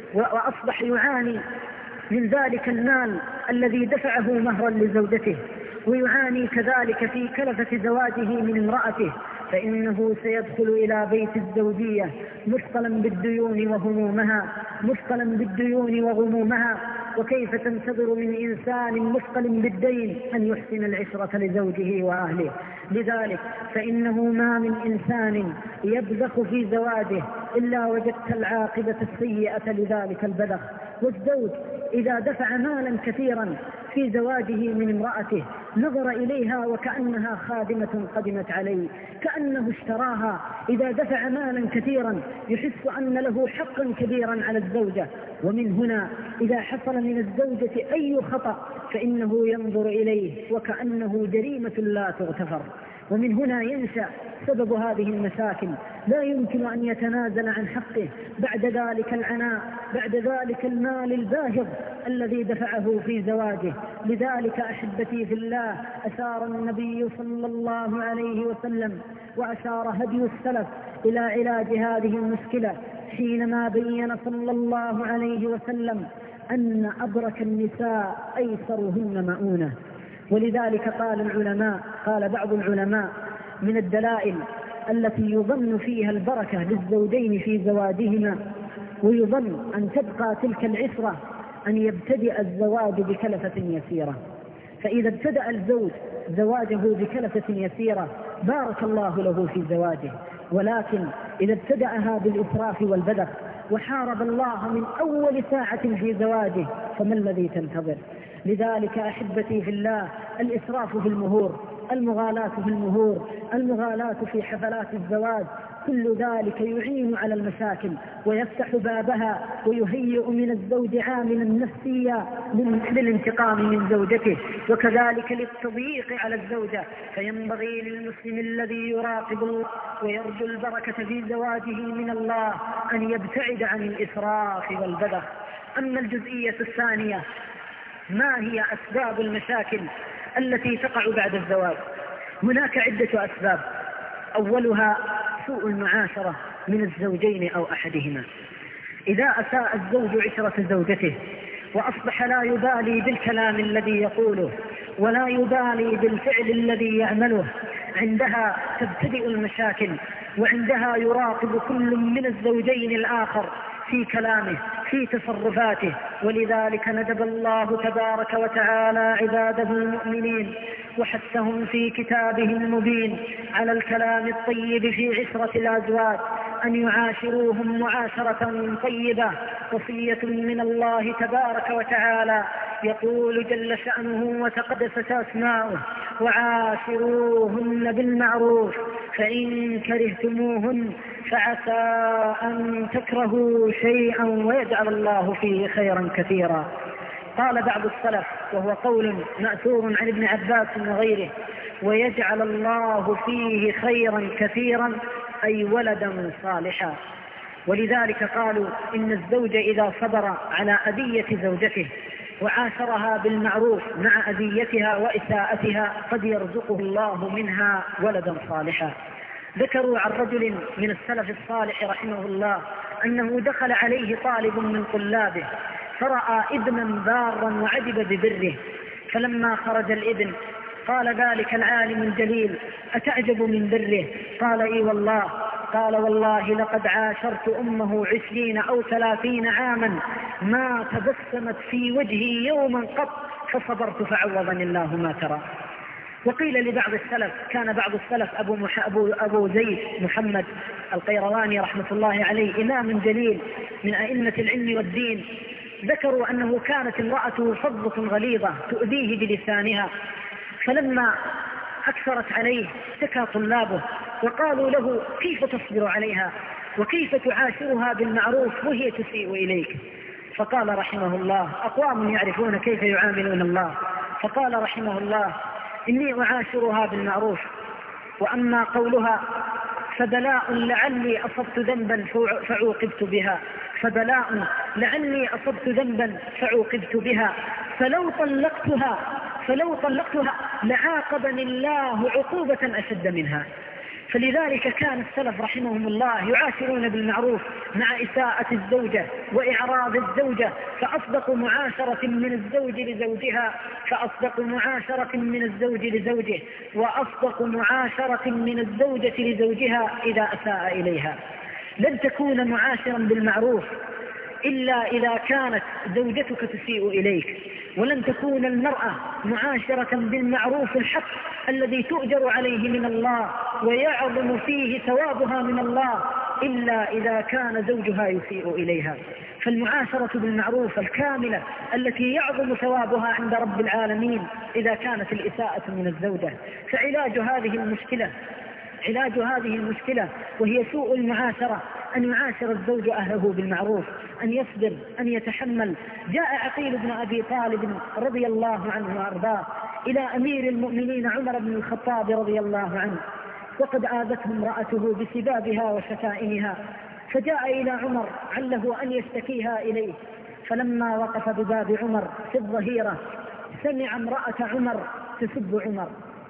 وأصبح يعاني من ذلك المال الذي دفعه مهرا لزوجته ويعاني كذلك في كلفة زواجه من امرأته فإنه سيدخل إلى بيت الزوجية مثقلا بالديون وهمومها مثقلا بالديون وغمومها. وكيف تنتظر من إنسان مثقل بالدين أن يحسن العشرة لزوجه وأهله؟ لذلك فإنه ما من إنسان يبذخ في زواجه إلا وجدت العاقبة السيئة لذلك البذخ. والزوج إذا دفع مالا كثيرا في زواجه من امرأته نظر إليها وكأنها خادمة قدمت عليه، كأنه اشتراها. إذا دفع مالا كثيرا يحس أن له حقا كبيرا على الزوجة. ومن هنا إذا حصل من الزوجة أي خطأ فإنه ينظر إليه وكأنه جريمة لا تغتفر. ومن هنا ينشأ سبب هذه المشاكل. لا يمكن أن يتنازل عن حقه بعد ذلك العناء بعد ذلك المال الباهظ الذي دفعه في زواجه. لذلك أحبتي في الله أشار النبي صلى الله عليه وسلم وأشار هدي السلف إلى علاج هذه المشكلة حينما بين صلى الله عليه وسلم أن أبرك النساء أيسرهن مؤونة. ولذلك قال العلماء قال بعض العلماء من الدلائل التي يظن فيها البركة للزوجين في زواجهما ويظن أن تبقى تلك العشرة أن يبتدئ الزواج بكلفة يسيرة. فإذا ابتدأ الزوج زواجه بكلفة يسيرة بارك الله له في زواجه، ولكن إذا ابتدأها بالإسراف والبذخ وحارب الله من أول ساعة في زواجه فما الذي تنتظر؟ لذلك أحبتي في الله الإسراف في المهور، المغالاة في المهور، المغالاة في حفلات الزواج، كل ذلك يعين على المشاكل ويفتح بابها ويهيئ من الزوج عاملا نفسيا للانتقام من زوجته، وكذلك للتضييق على الزوجة. فينبغي للمسلم الذي يراقب الله ويرجو البركة في زواجه من الله أن يبتعد عن الإسراف والبذخ. أما الجزئية الثانية، ما هي أسباب المشاكل التي تقع بعد الزواج؟ هناك عدة أسباب. أولها سوء المعاشرة من الزوجين أو أحدهما. إذا أساء الزوج عشرة زوجته وأصبح لا يبالي بالكلام الذي يقوله ولا يبالي بالفعل الذي يعمله، عندها تبتدئ المشاكل، وعندها يراقب كل من الزوجين الآخر في كلامه في تصرفاته. ولذلك ندب الله تبارك وتعالى عباده المؤمنين وحثهم في كتابه المبين على الكلام الطيب في عشرة الأزواج، أن يعاشروهم معاشرة طيبة، وصية من الله تبارك وتعالى. يقول جل شأنه وتقدست أسماؤه: وعاشروهن بالمعروف فإن كرهتموهن فعسى أن تكرهوا شيئا ويجعل الله فيه خيرا كثيرا. قال بعض السلف، وهو قول مأثور عن ابن عباس وغيره: ويجعل الله فيه خيرا كثيرا، أي ولدا صالحا. ولذلك قالوا إن الزوج إذا صبر على أذية زوجته وعاشرها بالمعروف مع أذيتها وإساءتها قد يرزقه الله منها ولدا صالحا. ذكروا عن رجل من السلف الصالح رحمه الله أنه دخل عليه طالب من طلابه فرأى ابنا بارا وعجب ببره، فلما خرج الابن قال ذلك العالم الجليل: أتعجب من بره؟ قال: إي والله. قال: والله لقد عاشرت أمه عشرين أو ثلاثين عاما ما تبسمت في وجهي يوما قط، فصبرت فعوضني الله ما ترى. وقيل لبعض السلف، كان بعض السلف أبو, مح... أبو... أبو زيد محمد القيرواني رحمة الله عليه إمام جليل من أئمة العلم والدين، ذكروا أنه كانت امرأته فظة غليظة تؤذيه بلسانها، فلما أكثرت عليه اشتكى طلابه وقالوا له: كيف تصبر عليها وكيف تعاشرها بالمعروف وهي تسيء إليك؟ فقال رحمه الله: أقوام يعرفون كيف يعاملون الله. فقال رحمه الله: إني أعاشرها بالمعروف، وأما قولها فبلاء لعلي أصبت ذنبا فعوقبت بها فبلاء لعلي أصبت ذنبا فعوقبت بها فلو طلقتها فلو طلقتها لعاقبني الله عقوبة أشد منها. فلذلك كان السلف رحمهم الله يعاشرون بالمعروف مع إساءة الزوجة وإعراض الزوجة، فأصدق معاشرة من الزوج لزوجها فأصدق معاشرة من الزوج لزوجه، وأصدق معاشرة من الزوجة لزوجها إذا أساء إليها. لن تكون معاشرا بالمعروف إلا إذا كانت زوجتك تسيء إليك، ولن تكون المرأة معاشرة بالمعروف الحق الذي تؤجر عليه من الله ويعظم فيه ثوابها من الله إلا إذا كان زوجها يسيء إليها. فالمعاشرة بالمعروف الكاملة التي يعظم ثوابها عند رب العالمين إذا كانت الإساءة من الزوجة. فعلاج هذه المشكلة علاج هذه المشكلة وهي سوء المعاشرة أن يعاشر الزوج أهله بالمعروف، أن يصبر، أن يتحمل. جاء عقيل بن أبي طالب رضي الله عنه وأرضاه إلى أمير المؤمنين عمر بن الخطاب رضي الله عنه، وقد آذته امرأته بسبابها وشتائمها، فجاء إلى عمر عله أن يشتكيها إليه. فلما وقف بباب عمر في الظهيرة سمع امرأة عمر تسب عمر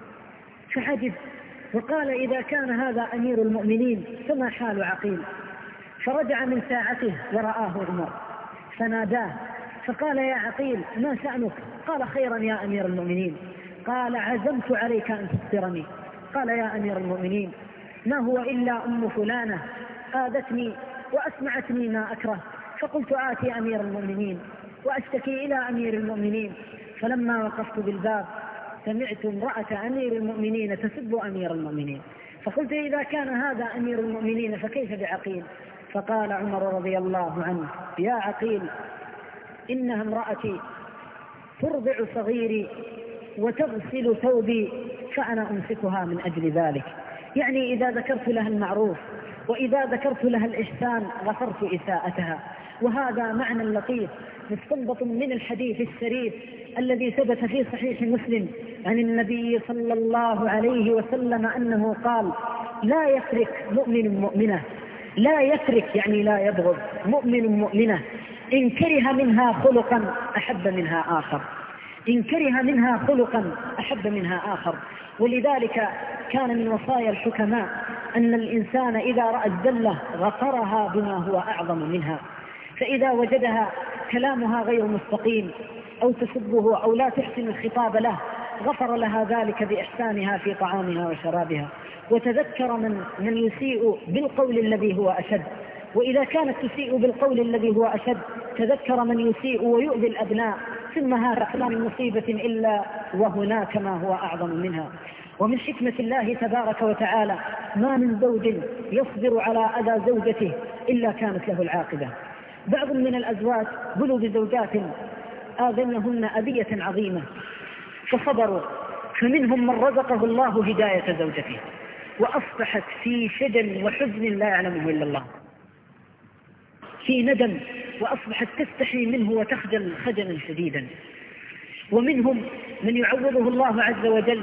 فعجب، وقال: إذا كان هذا أمير المؤمنين فما حال عقيل؟ فرجع من ساعته ورآه عمر فناداه فقال: يا عقيل ما شأنك؟ قال: خيرا يا أمير المؤمنين. قال: عزمت عليك أن تخبرني. قال: يا أمير المؤمنين ما هو إلا أم فلانة آذتني وأسمعتني ما أكره، فقلت آتي أمير المؤمنين وأشتكي إلى أمير المؤمنين. فلما وقفت بالباب سمعت امرأة أمير المؤمنين تسب أمير المؤمنين، فقلت: إذا كان هذا أمير المؤمنين فكيف بعقيل؟ فقال عمر رضي الله عنه: يا عقيل إنها امرأتي ترضع صغيري وتغسل ثوبي فأنا أمسكها من أجل ذلك. يعني إذا ذكرت لها المعروف وإذا ذكرت لها الإحسان غفرت إساءتها. وهذا معنى لطيف مستنبط من الحديث الشريف الذي ثبت في صحيح مسلم عن النبي صلى الله عليه وسلم أنه قال: لا يفرق مؤمن مؤمنة، لا يفرق يعني لا يبغض مؤمن مؤمنة إن كره منها خلقا أحب منها آخر، إن كره منها خلقا أحب منها آخر. ولذلك كان من وصايا الحكماء أن الإنسان إذا رأى الزلة غفرها بما هو أعظم منها، فإذا وجدها كلامها غير مستقيم أو تسبه أو لا تحسن الخطاب له غفر لها ذلك بإحسانها في طعامها وشرابها، وتذكر من, من يسيء بالقول الذي هو أشد، وإذا كانت تسيء بالقول الذي هو أشد تذكر من يسيء ويؤذي الأبناء، ثم هذا من مصيبة إلا وهناك ما هو أعظم منها. ومن حكمة الله تبارك وتعالى ما من زوج يصبر على أذى زوجته إلا كانت له العاقبة. بعض من الأزواج بلوا بزوجات آذنهن أذية عظيمة فصبروا، فمنهم من رزقه الله هداية زوجته وأصبحت في شجن وحزن لا يعلمه إلا الله، في ندم، وأصبحت تستحي منه وتخجل خجلا شديدا. ومنهم من يعوضه الله عز وجل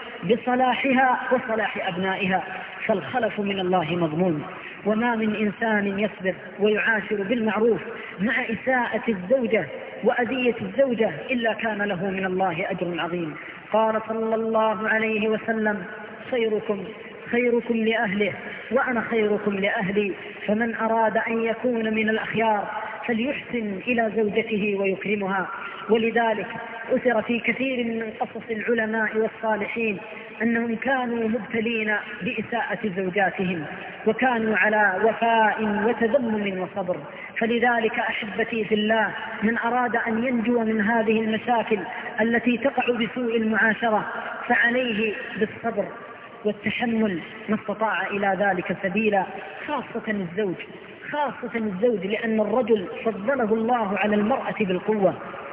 بصلاحها وصلاح أبنائها، فالخلف من الله مضمون. وما من إنسان يصبر ويعاشر بالمعروف مع إساءة الزوجة وأذية الزوجة إلا كان له من الله أجر عظيم. قال صلى الله عليه وسلم: خيركم خيركم لأهله وأنا خيركم لأهلي، فمن أراد أن يكون من الأخيار فليحسن إلى زوجته ويكرمها. ولذلك أثر في كثير من قصص العلماء والصالحين أنهم كانوا مبتلين بإساءة زوجاتهم وكانوا على وفاء وتذمم وصبر. فلذلك أحبتي في الله، من أراد أن ينجو من هذه المشاكل التي تقع بسوء المعاشرة فعليه بالصبر والتحمل ما استطاع إلى ذلك سبيلا، خاصة الزوج خاصة الزوج لأن الرجل فضله الله على المرأة بالقوة،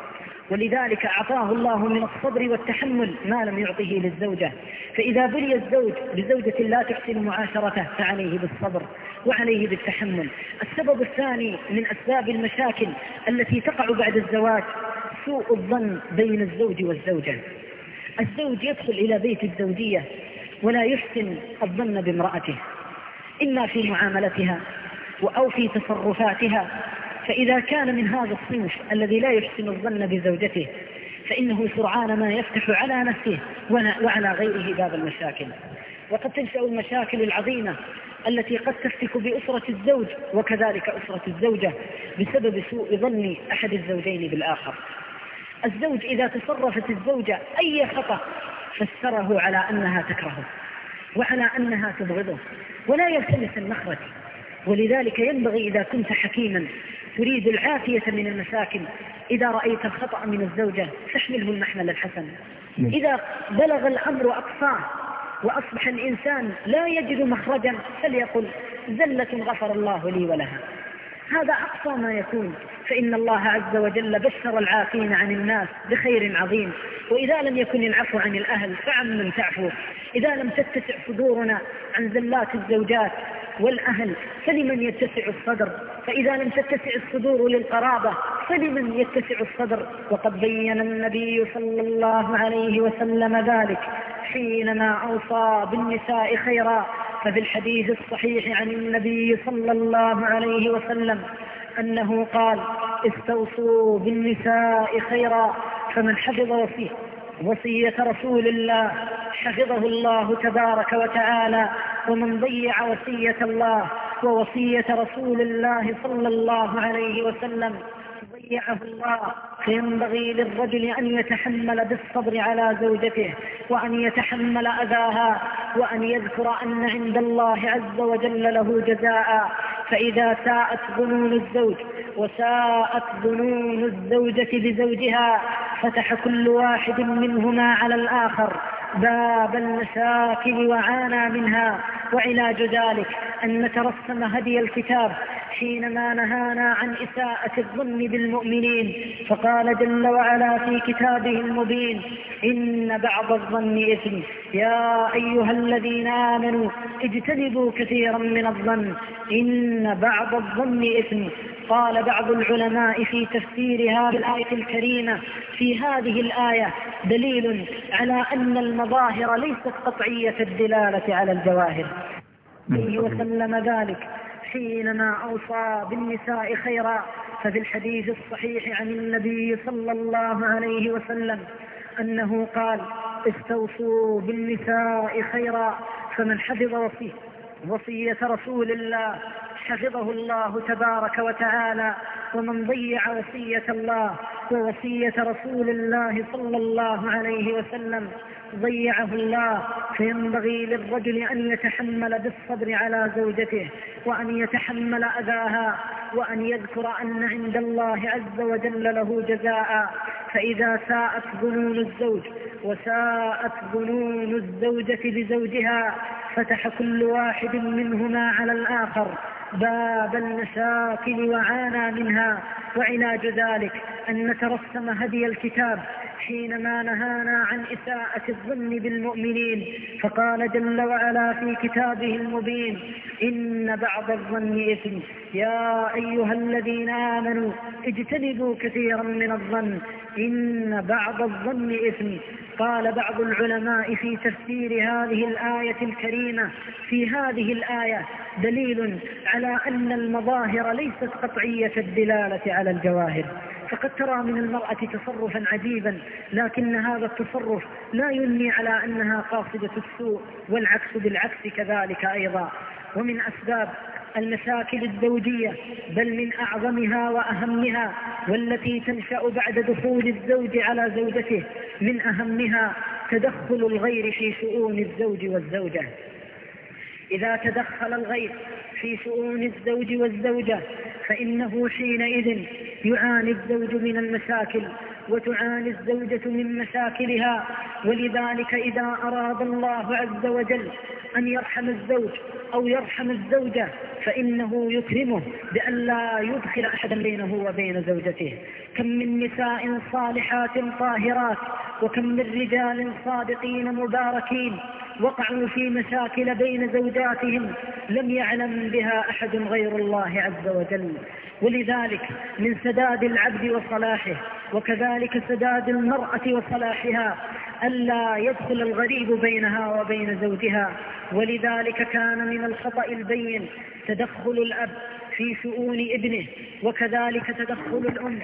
ولذلك أعطاه الله من الصبر والتحمل ما لم يعطه للزوجة. فإذا بلي الزوج بزوجة لا تحسن معاشرته فعليه بالصبر وعليه بالتحمل. السبب الثاني من أسباب المشاكل التي تقع بعد الزواج سوء الظن بين الزوج والزوجة. الزوج يدخل إلى بيت الزوجية ولا يحسن الظن بامرأته إلا في معاملتها أو في تصرفاتها، فإذا كان من هذا الصنف الذي لا يحسن الظن بزوجته فإنه سرعان ما يفتح على نفسه وعلى غيره باب المشاكل. وقد تنشأ المشاكل العظيمة التي قد تفتك بأسرة الزوج وكذلك أسرة الزوجة بسبب سوء ظن أحد الزوجين بالآخر. الزوج إذا تصرفت الزوجة أي خطأ فسره على أنها تكرهه وعلى أنها تبغضه ولا يلتمس المخرج. ولذلك ينبغي إذا كنت حكيما تريد العافية من المشاكل إذا رأيت الخطأ من الزوجة فاحمله المحمل الحسن. إذا بلغ الأمر أقصاه وأصبح الإنسان لا يجد مخرجا فليقل: زلة غفر الله لي ولها. هذا أقصى ما يكون، فإن الله عز وجل بشر العافين عن الناس بخير عظيم. وإذا لم يكن العفو عن الأهل فعن من تعفو. إذا لم تتسع صدورنا عن زلات الزوجات والأهل فلمن يتسع الصدر؟ فإذا لم تتسع الصدور للقرابة فلمن يتسع الصدر؟ وقد بين النبي صلى الله عليه وسلم ذلك حينما أوصى بالنساء خيرا. ففي الحديث الصحيح عن النبي صلى الله عليه وسلم أنه قال: استوصوا بالنساء خيرا، فمن حفظ وصيه وصية رسول الله حفظه الله تبارك وتعالى، ومن ضيع وصية الله ووصية رسول الله صلى الله عليه وسلم ضيعه الله. فينبغي للرجل أن يتحمل بالصبر على زوجته وأن يتحمل أذاها وأن يذكر أن عند الله عز وجل له جزاء. فإذا ساءت ظنون الزوج وساءت ظنون الزوجة بزوجها فتح كل واحد منهما على الآخر باب المشاكل وعانى منها. وعلاج ذلك أن نترسم هدي الكتاب حينما نهانا عن إساءة الظن بالمؤمنين، فقال جل وعلا في كتابه المبين: إن بعض الظن إثم يا أيها الذين آمنوا اجتنبوا كثيرا من الظن إن بعض الظن إثم. قال بعض العلماء في تفسير هذه الآية الكريمة: في هذه الآية دليل على أن المظاهر ليست قطعية الدلالة على الجواهر، وسلم ذلك حينما أوصى بالنساء خيرا. ففي الحديث الصحيح عن النبي صلى الله عليه وسلم أنه قال: استوصوا بالنساء خيرا، فمن حفظ وصية, وصية رسول الله حفظه الله تبارك وتعالى، ومن ضيع وصية الله ووصية رسول الله صلى الله عليه وسلم ضيعه الله. فينبغي للرجل أن يتحمل بالصبر على زوجته، وأن يتحمل أذاها، وأن يذكر أن عند الله عز وجل له جزاء. فإذا ساءت ظنون الزوج وساءت ظنون الزوجة لزوجها فتح كل واحد منهما على الآخر باب المشاكل وعانى منها. وعلاج ذلك أن نترسم هدي الكتاب حينما نهانا عن إساءة الظن بالمؤمنين، فقال جل وعلا في كتابه المبين: إن بعض الظن إثم يا أيها الذين آمنوا اجتنبوا كثيرا من الظن إن بعض الظن إثم. قال بعض العلماء في تفسير هذه الآية الكريمة: في هذه الآية دليل على أن المظاهر ليست قطعية الدلالة على الجواهر. فقد ترى من المرأة تصرفا عجيبا، لكن هذا التصرف لا ينمي على أنها قاصدة السوء، والعكس بالعكس كذلك أيضا. ومن أسباب المشاكل الزوجية، بل من أعظمها وأهمها، والتي تنشأ بعد دخول الزوج على زوجته، من أهمها تدخل الغير في شؤون الزوج والزوجة. إذا تدخل الغير في شؤون الزوج والزوجة فإنه حينئذ يعاني الزوج من المشاكل وتعاني الزوجة من مشاكلها. ولذلك إذا أراد الله عز وجل أن يرحم الزوج أو يرحم الزوجة فإنه يكرمه بأن لا يدخل أحدا بينه وبين زوجته. كم من نساء صالحات طاهرات، وكم من رجال صادقين مباركين وقعوا في مشاكل بين زوجاتهم لم يعلم بها أحد غير الله عز وجل. ولذلك من سداد العبد وصلاحه، وكذلك سداد المرأة وصلاحها، ألا يدخل الغريب بينها وبين زوجها. ولذلك كان من الخطأ البين تدخل الأب في شؤون ابنه، وكذلك تدخل الأم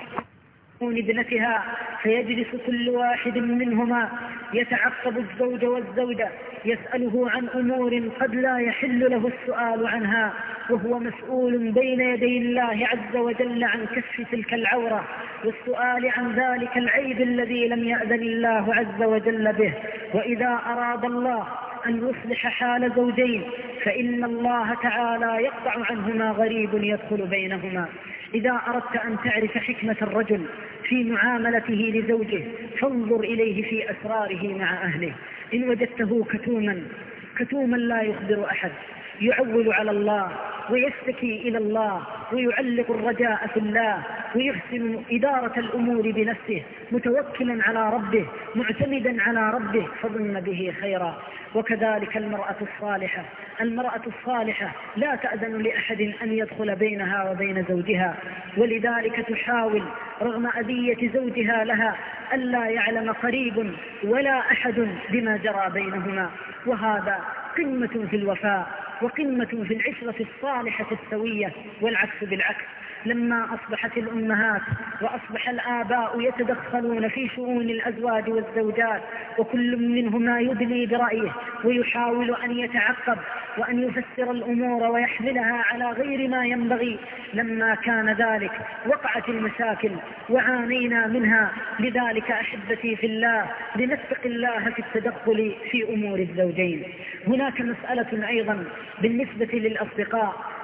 ابنتها، فيجلس كل واحد منهما يتعقب الزوج والزوجة، يسأله عن أمور قد لا يحل له السؤال عنها، وهو مسؤول بين يدي الله عز وجل عن كشف تلك العورة والسؤال عن ذلك العيب الذي لم يأذن الله عز وجل به. وإذا أراد الله أن يصلح حال زوجين فإن الله تعالى يقطع عنهما غريب يدخل بينهما. إذا أردت أن تعرف حكمة الرجل في معاملته لزوجه فانظر إليه في أسراره مع أهله. إن وجدته كتوما كتوما لا يخبر أحد، يعول على الله ويشتكي إلى الله ويعلق الرجاء في الله ويحسن إدارة الأمور بنفسه، متوكلا على ربه معتمدا على ربه، فظن به خيرا. وكذلك المرأة الصالحة المرأة الصالحة لا تأذن لأحد أن يدخل بينها وبين زوجها، ولذلك تحاول رغم أذية زوجها لها ألا يعلم قريب ولا أحد بما جرى بينهما. وهذا قمة في الوفاء وقمة في العشرة الصالحة السوية. والعكس بالعكس، لما أصبحت الأمهات وأصبح الآباء يتدخلون في شؤون الأزواج والزوجات، وكل منهما يدلي برأيه ويحاول أن يتعقب وأن يفسر الأمور ويحملها على غير ما ينبغي، لما كان ذلك وقعت المشاكل وعانينا منها. لذلك أحبتي في الله لنتق الله في التدخل في أمور الزوجين. هناك مسألة أيضا بالنسبة للأصدقاء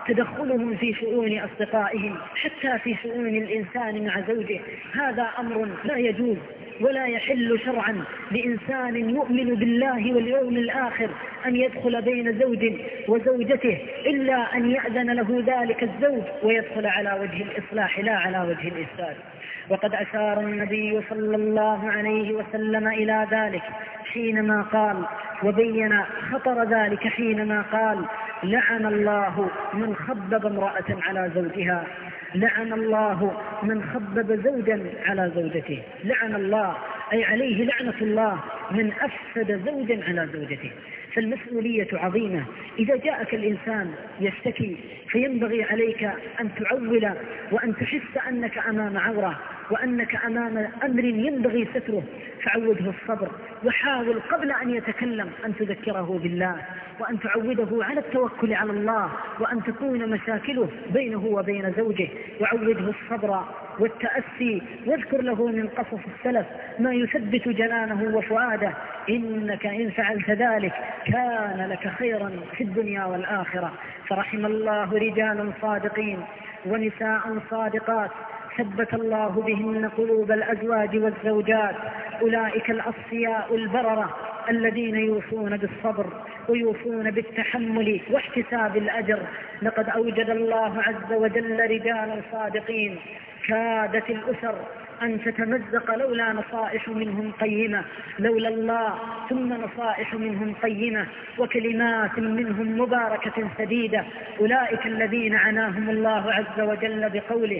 تدخلهم في شؤون أصدقائهم، حتى في شؤون الإنسان مع زوجه، هذا أمر لا يجوز ولا يحل شرعا لإنسان يؤمن بالله واليوم الآخر أن يدخل بين زوج وزوجته إلا أن يأذن له ذلك الزوج ويدخل على وجه الإصلاح لا على وجه الإفساد. وقد أشار النبي صلى الله عليه وسلم إلى ذلك حينما قال، وبين خطر ذلك حينما قال: لعن الله من خبب امرأة على زوجها، لعن الله من خبب زوجا على زوجته. لعن الله أي عليه لعنة الله من أفسد زوجا على زوجته. فالمسؤولية عظيمة. إذا جاءك الإنسان يشتكي فينبغي عليك أن تعول وأن تحس أنك أمام عورة وأنك أمام أمر ينبغي ستره، فعوده الصبر، وحاول قبل أن يتكلم أن تذكره بالله وأن تعوده على التوكل على الله، وأن تكون مشاكله بينه وبين زوجه، وعوده الصبر والتأسي، واذكر له من قصص السلف ما يثبت جنانه وفؤاده، إنك إن فعلت ذلك كان لك خيرا في الدنيا والآخرة. فرحم الله رجالا صادقين ونساء صادقات ثبت الله بهن قلوب الأزواج والزوجات، أولئك الأصفياء البررة الذين يوصون بالصبر ويوصون بالتحمل واحتساب الأجر. لقد أوجد الله عز وجل رجالا صادقين كادت الأسر أن تتمزق لولا نصائح منهم قيمة، لولا الله ثم نصائح منهم قيمة وكلمات منهم مباركة سديدة. أولئك الذين عناهم الله عز وجل بقوله: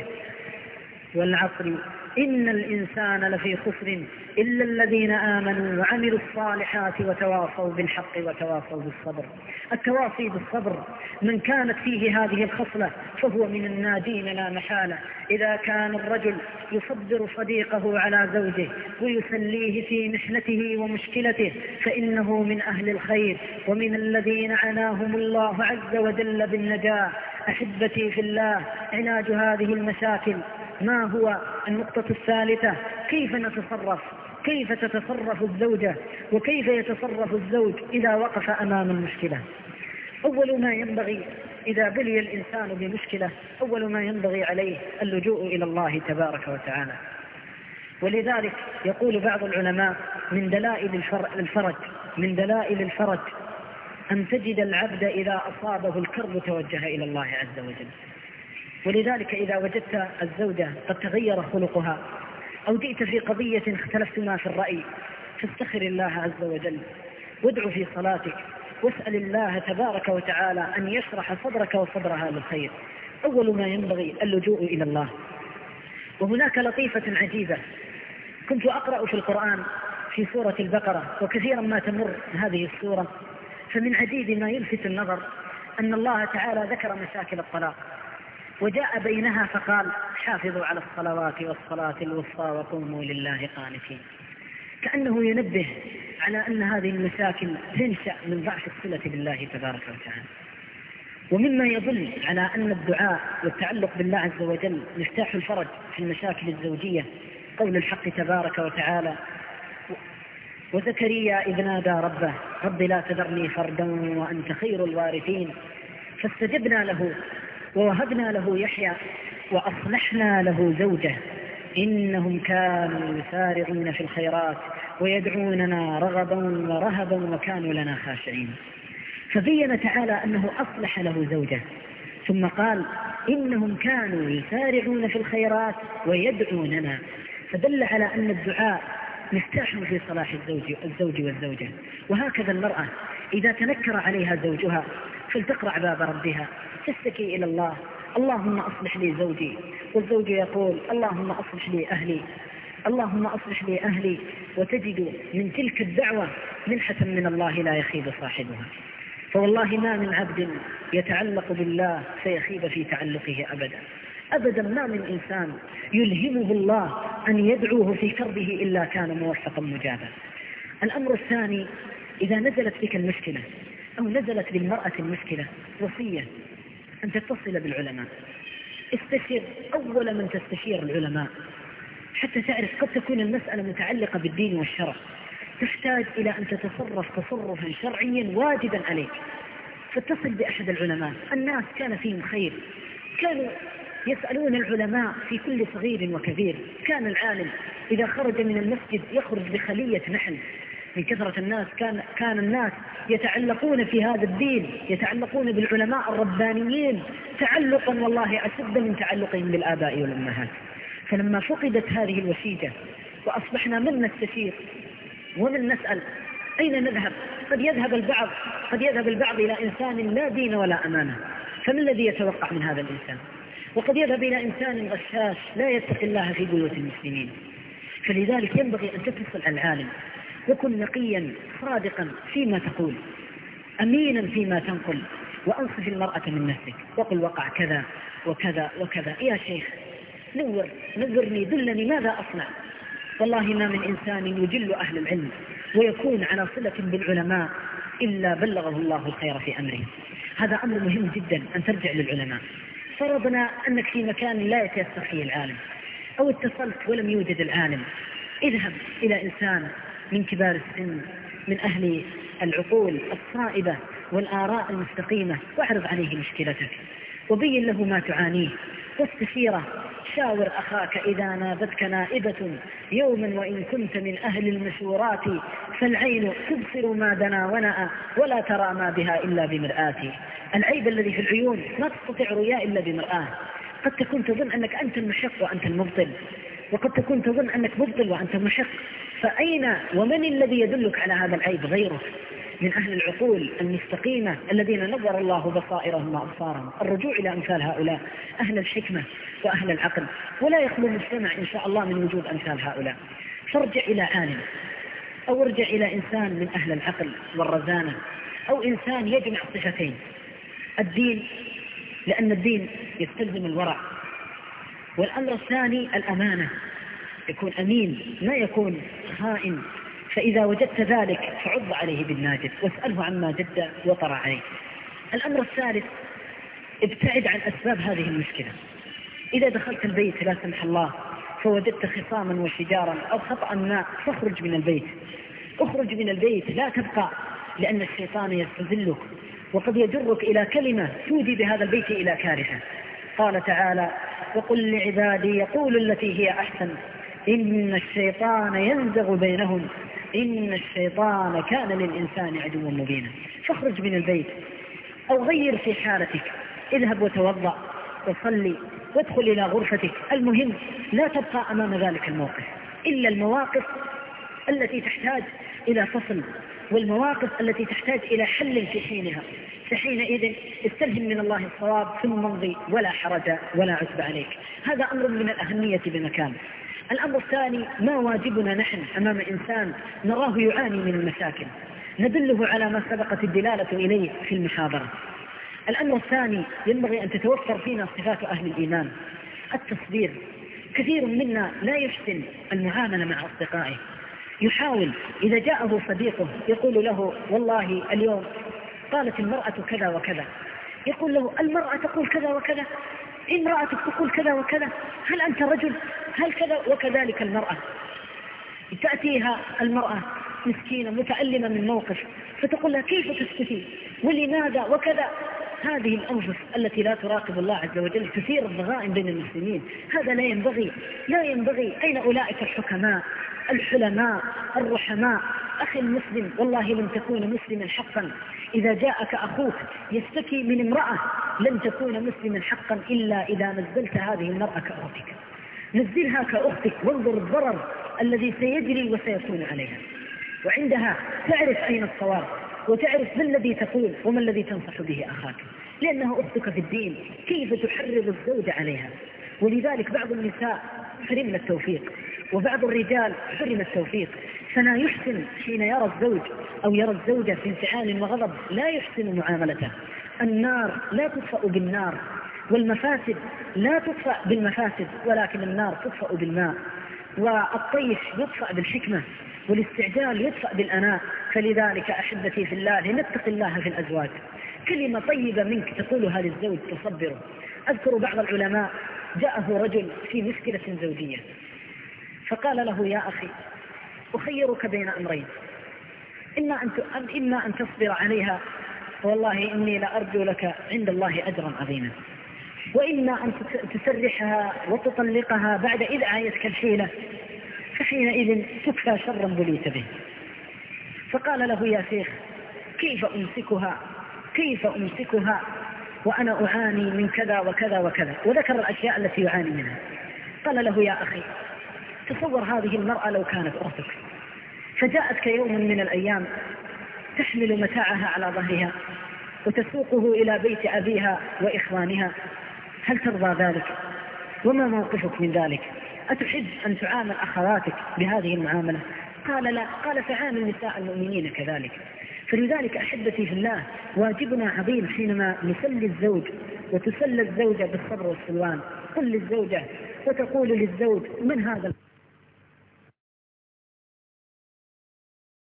والعصر إن الإنسان لفي خسر إلا الذين آمنوا وعملوا الصالحات وتواصوا بالحق وتواصوا بالصبر. التواصي بالصبر من كانت فيه هذه الخصلة فهو من الناجين لا محالة. إذا كان الرجل يصبر صديقه على زوجه ويسليه في محنته ومشكلته فإنه من أهل الخير ومن الذين عناهم الله عز وجل بالنجاة. أحبتي في الله، علاج هذه المشاكل ما هو؟ النقطة الثالثة: كيف نتصرف؟ كيف تتصرف الزوجة وكيف يتصرف الزوج إذا وقف أمام المشكلة؟ أول ما ينبغي إذا بلي الإنسان بمشكلة أول ما ينبغي عليه اللجوء إلى الله تبارك وتعالى. ولذلك يقول بعض العلماء: من دلائل الفرج من دلائل الفرج أن تجد العبد إذا أصابه الكرب توجه إلى الله عز وجل. ولذلك إذا وجدت الزوجة قد تغير خلقها أو جئت في قضية اختلفتما في الرأي فاستخر الله عز وجل وادعو في صلاتك واسأل الله تبارك وتعالى أن يشرح صدرك وصدرها للخير. أول ما ينبغي اللجوء إلى الله. وهناك لطيفة عجيبة كنت أقرأ في القرآن في سورة البقرة، وكثيرا ما تمر هذه السورة فمن عجيب ما يلفت النظر أن الله تعالى ذكر مشاكل الطلاق وجاء بينها فقال: حافظوا على الصلوات والصلاة الوسطى وقوموا لله قانتين. كأنه ينبه على أن هذه المشاكل تنشأ من ضعف الصلة بالله تبارك وتعالى. ومما يدل على أن الدعاء والتعلق بالله عز وجل مفتاح الفرج في المشاكل الزوجية قول الحق تبارك وتعالى: وزكريا إذ نادى ربه رب لا تذرني فردا وأنت خير الوارثين فاستجبنا له ووهبنا له يحيى وأصلحنا له زوجه إنهم كانوا يسارعون في الخيرات ويدعوننا رغبا ورهبا وكانوا لنا خاشعين. فبين تعالى أنه أصلح له زوجه، ثم قال: إنهم كانوا يسارعون في الخيرات ويدعوننا، فدل على أن الدعاء مفتاح في صلاح الزوج, الزوج والزوجة. وهكذا المرأة إذا تنكر عليها زوجها فلتقرع باب ربها تشتكي إلى الله: اللهم أصلح لي زوجي، والزوج يقول: اللهم أصلح لي أهلي، اللهم أصلح لي أهلي. وتجد من تلك الدعوة منحة من الله لا يخيب صاحبها. فوالله ما من عبد يتعلق بالله فيخيب في تعلقه أبدا أبدا. ما من إنسان يلهمه الله أن يدعوه في كربه إلا كان موفقا مجابا. الأمر الثاني: إذا نزلت بك المشكلة أو نزلت بالمرأة المشكلة وصية أن تتصل بالعلماء. استشير أول من تستشير العلماء حتى تعرف قد تكون المسألة متعلقة بالدين والشرع، تحتاج إلى أن تتصرف تصرفا شرعيا واجبا عليك، فاتصل بأحد العلماء، الناس كان فيهم خير، كانوا يسألون العلماء في كل صغير وكبير. كان العالم إذا خرج من المسجد يخرج بخلية نحل من كثرة الناس. كان, كان الناس يتعلقون في هذا الدين، يتعلقون بالعلماء الربانيين تعلقا والله أشد من تعلقهم بالآباء والأمهات. فلما فقدت هذه الوسيلة وأصبحنا من نستشير ومن نسأل أين نذهب؟ قد يذهب البعض قد يذهب البعض إلى إنسان لا دين ولا أمانة، فما الذي يتوقع من هذا الإنسان؟ وقد يذهب إلى إنسان غشاش لا يتقي الله في بيوت المسلمين. فلذلك ينبغي أن تتصل العالم وكن نقيا صادقا فيما تقول، أمينا فيما تنقل، وأنصف المرأة من نفسك وقل وقع كذا وكذا وكذا. يا شيخ نور نذرني دلني ماذا أصنع؟ والله ما من إنسان يجل أهل العلم ويكون على صلة بالعلماء إلا بلغه الله الخير في أمره. هذا أمر مهم جدا أن ترجع للعلماء. فرضنا أنك في مكان لا يتيسر فيه العالم أو اتصلت ولم يوجد العالم، اذهب إلى إنسان من كبار السن من أهل العقول الصائبة والآراء المستقيمة واعرض عليه مشكلتك وبين له ما تعانيه واستشيره. شاور أخاك إذا نابتك نائبة يوما وإن كنت من أهل المشورات، فالعين تبصر ما دنا ونأى ولا ترى ما بها إلا بمرآة. العيب الذي في العيون ما تستطيع رؤياه إلا بمرآة. قد تكون تظن أنك أنت المحق وأنت المبطل، وقد تكون تظن أنك مبطل وأنت محق، فأين ومن الذي يدلك على هذا العيب غيره من أهل العقول المستقيمة الذين نظر الله بصائرهم وأبصارهم. الرجوع إلى أمثال هؤلاء أهل الحكمة وأهل العقل، ولا يخلو المجتمع إن شاء الله من وجود أمثال هؤلاء. فارجع إلى عالم أو ارجع إلى إنسان من أهل العقل والرزانة، أو إنسان يجمع صفتين: الدين، لأن الدين يستلزم الورع، والأمر الثاني الأمانة، يكون أمين ما يكون خائن. فإذا وجدت ذلك فعض عليه بالناجد واسأله عما جد وطرع عليه. الأمر الثالث ابتعد عن أسباب هذه المشكلة. إذا دخلت البيت لا سمح الله فوجدت خصاما وشجارا أو خطأ ما فاخرج من البيت. اخرج من البيت، لا تبقى، لأن الشيطان يستذلك وقد يجرك إلى كلمة تودي بهذا البيت إلى كارثة. قال تعالى: وقل لعبادي يقول التي هي أحسن إن الشيطان ينزغ بينهم إن الشيطان كان للإنسان عدوا مبينا. فاخرج من البيت أو غير في حالتك، اذهب وتوضأ وصلي وادخل إلى غرفتك. المهم لا تبقى أمام ذلك الموقف إلا المواقف التي تحتاج إلى فصل، والمواقف التي تحتاج إلى حل في حينها. فحينئذ استلهم من الله الصواب ثم امضي ولا حرج ولا عتب عليك. هذا أمر من الأهمية بمكان. الأمر الثاني: ما واجبنا نحن أمام إنسان نراه يعاني من المشاكل؟ ندله على ما سبقت الدلالة إليه في المحاضرة. الأمر الثاني: ينبغي أن تتوفر فينا صفات أهل الإيمان. التصبير. كثير منا لا يحسن المعاملة مع أصدقائه، يحاول إذا جاءه صديقه يقول له: والله اليوم قالت المرأة كذا وكذا، يقول له: المرأة تقول كذا وكذا، امرأتك تقول كذا وكذا، هل أنت رجل؟ هل كذا؟ وكذلك المرأة، تأتيها المرأة مسكينة متألمة من موقف فتقول لها: كيف تسكتي؟ ولماذا؟ وكذا. هذه الأنفس التي لا تراقب الله عز وجل تثير الضغائن بين المسلمين. هذا لا ينبغي لا ينبغي. أين أولئك الحكماء الحلماء الرحماء؟ أخي المسلم، والله لن تكون مسلما حقا إذا جاءك أخوك يشتكي من امرأة، لن تكون مسلما حقا إلا إذا نزلت هذه المرأة كأختك. نزلها كأختك وانظر الضرر الذي سيجري وسيكون عليها، وعندها تعرف أين الصواب وتعرف ما الذي تقول وما الذي تنصح به أخاك، لأنه أختك في الدين. كيف تحرض الزوج عليها؟ ولذلك بعض النساء حرمنا التوفيق وبعض الرجال حرم التوفيق، فلا يحسن حين يرى الزوج أو يرى الزوجة في انفعال وغضب لا يحسن معاملته. النار لا تطفأ بالنار، والمفاسد لا تطفأ بالمفاسد، ولكن النار تطفأ بالماء، والطيش يطفأ بالحكمة، والاستعجال يطفأ بالأناء. فلذلك أحبتي في الله نتق الله في الأزواج. كلمة طيبة منك تقولها للزوج تصبره. أذكر بعض العلماء جاءه رجل في مشكلة زوجية فقال له: يا أخي أخيرك بين أمرين، إما أن إما أن تصبر عليها والله إني لأرجو لك عند الله أجرا عظيما، وإما أن تسرحها وتطلقها بعد إذ آيتك الحيلة، فحينئذ تكفى شرا بليت به. فقال له: يا شيخ كيف أمسكها كيف أمسكها وأنا أعاني من كذا وكذا وكذا، وذكر الأشياء التي يعاني منها. قال له: يا أخي تصور هذه المرأة لو كانت أختك، فجاءتك يوم من الأيام تحمل متاعها على ظهرها وتسوقه إلى بيت أبيها وإخوانها، هل ترضى ذلك؟ وما موقفك من ذلك؟ أتحب أن تعامل أخواتك بهذه المعاملة؟ قال: لا. قال: فعامل نساء المؤمنين كذلك. فلذلك أحبتي في الله واجبنا عظيم حينما نسلي الزوج وتسلى الزوجة بالصبر والسلوان. قل للزوجة وتقول للزوج: من هذا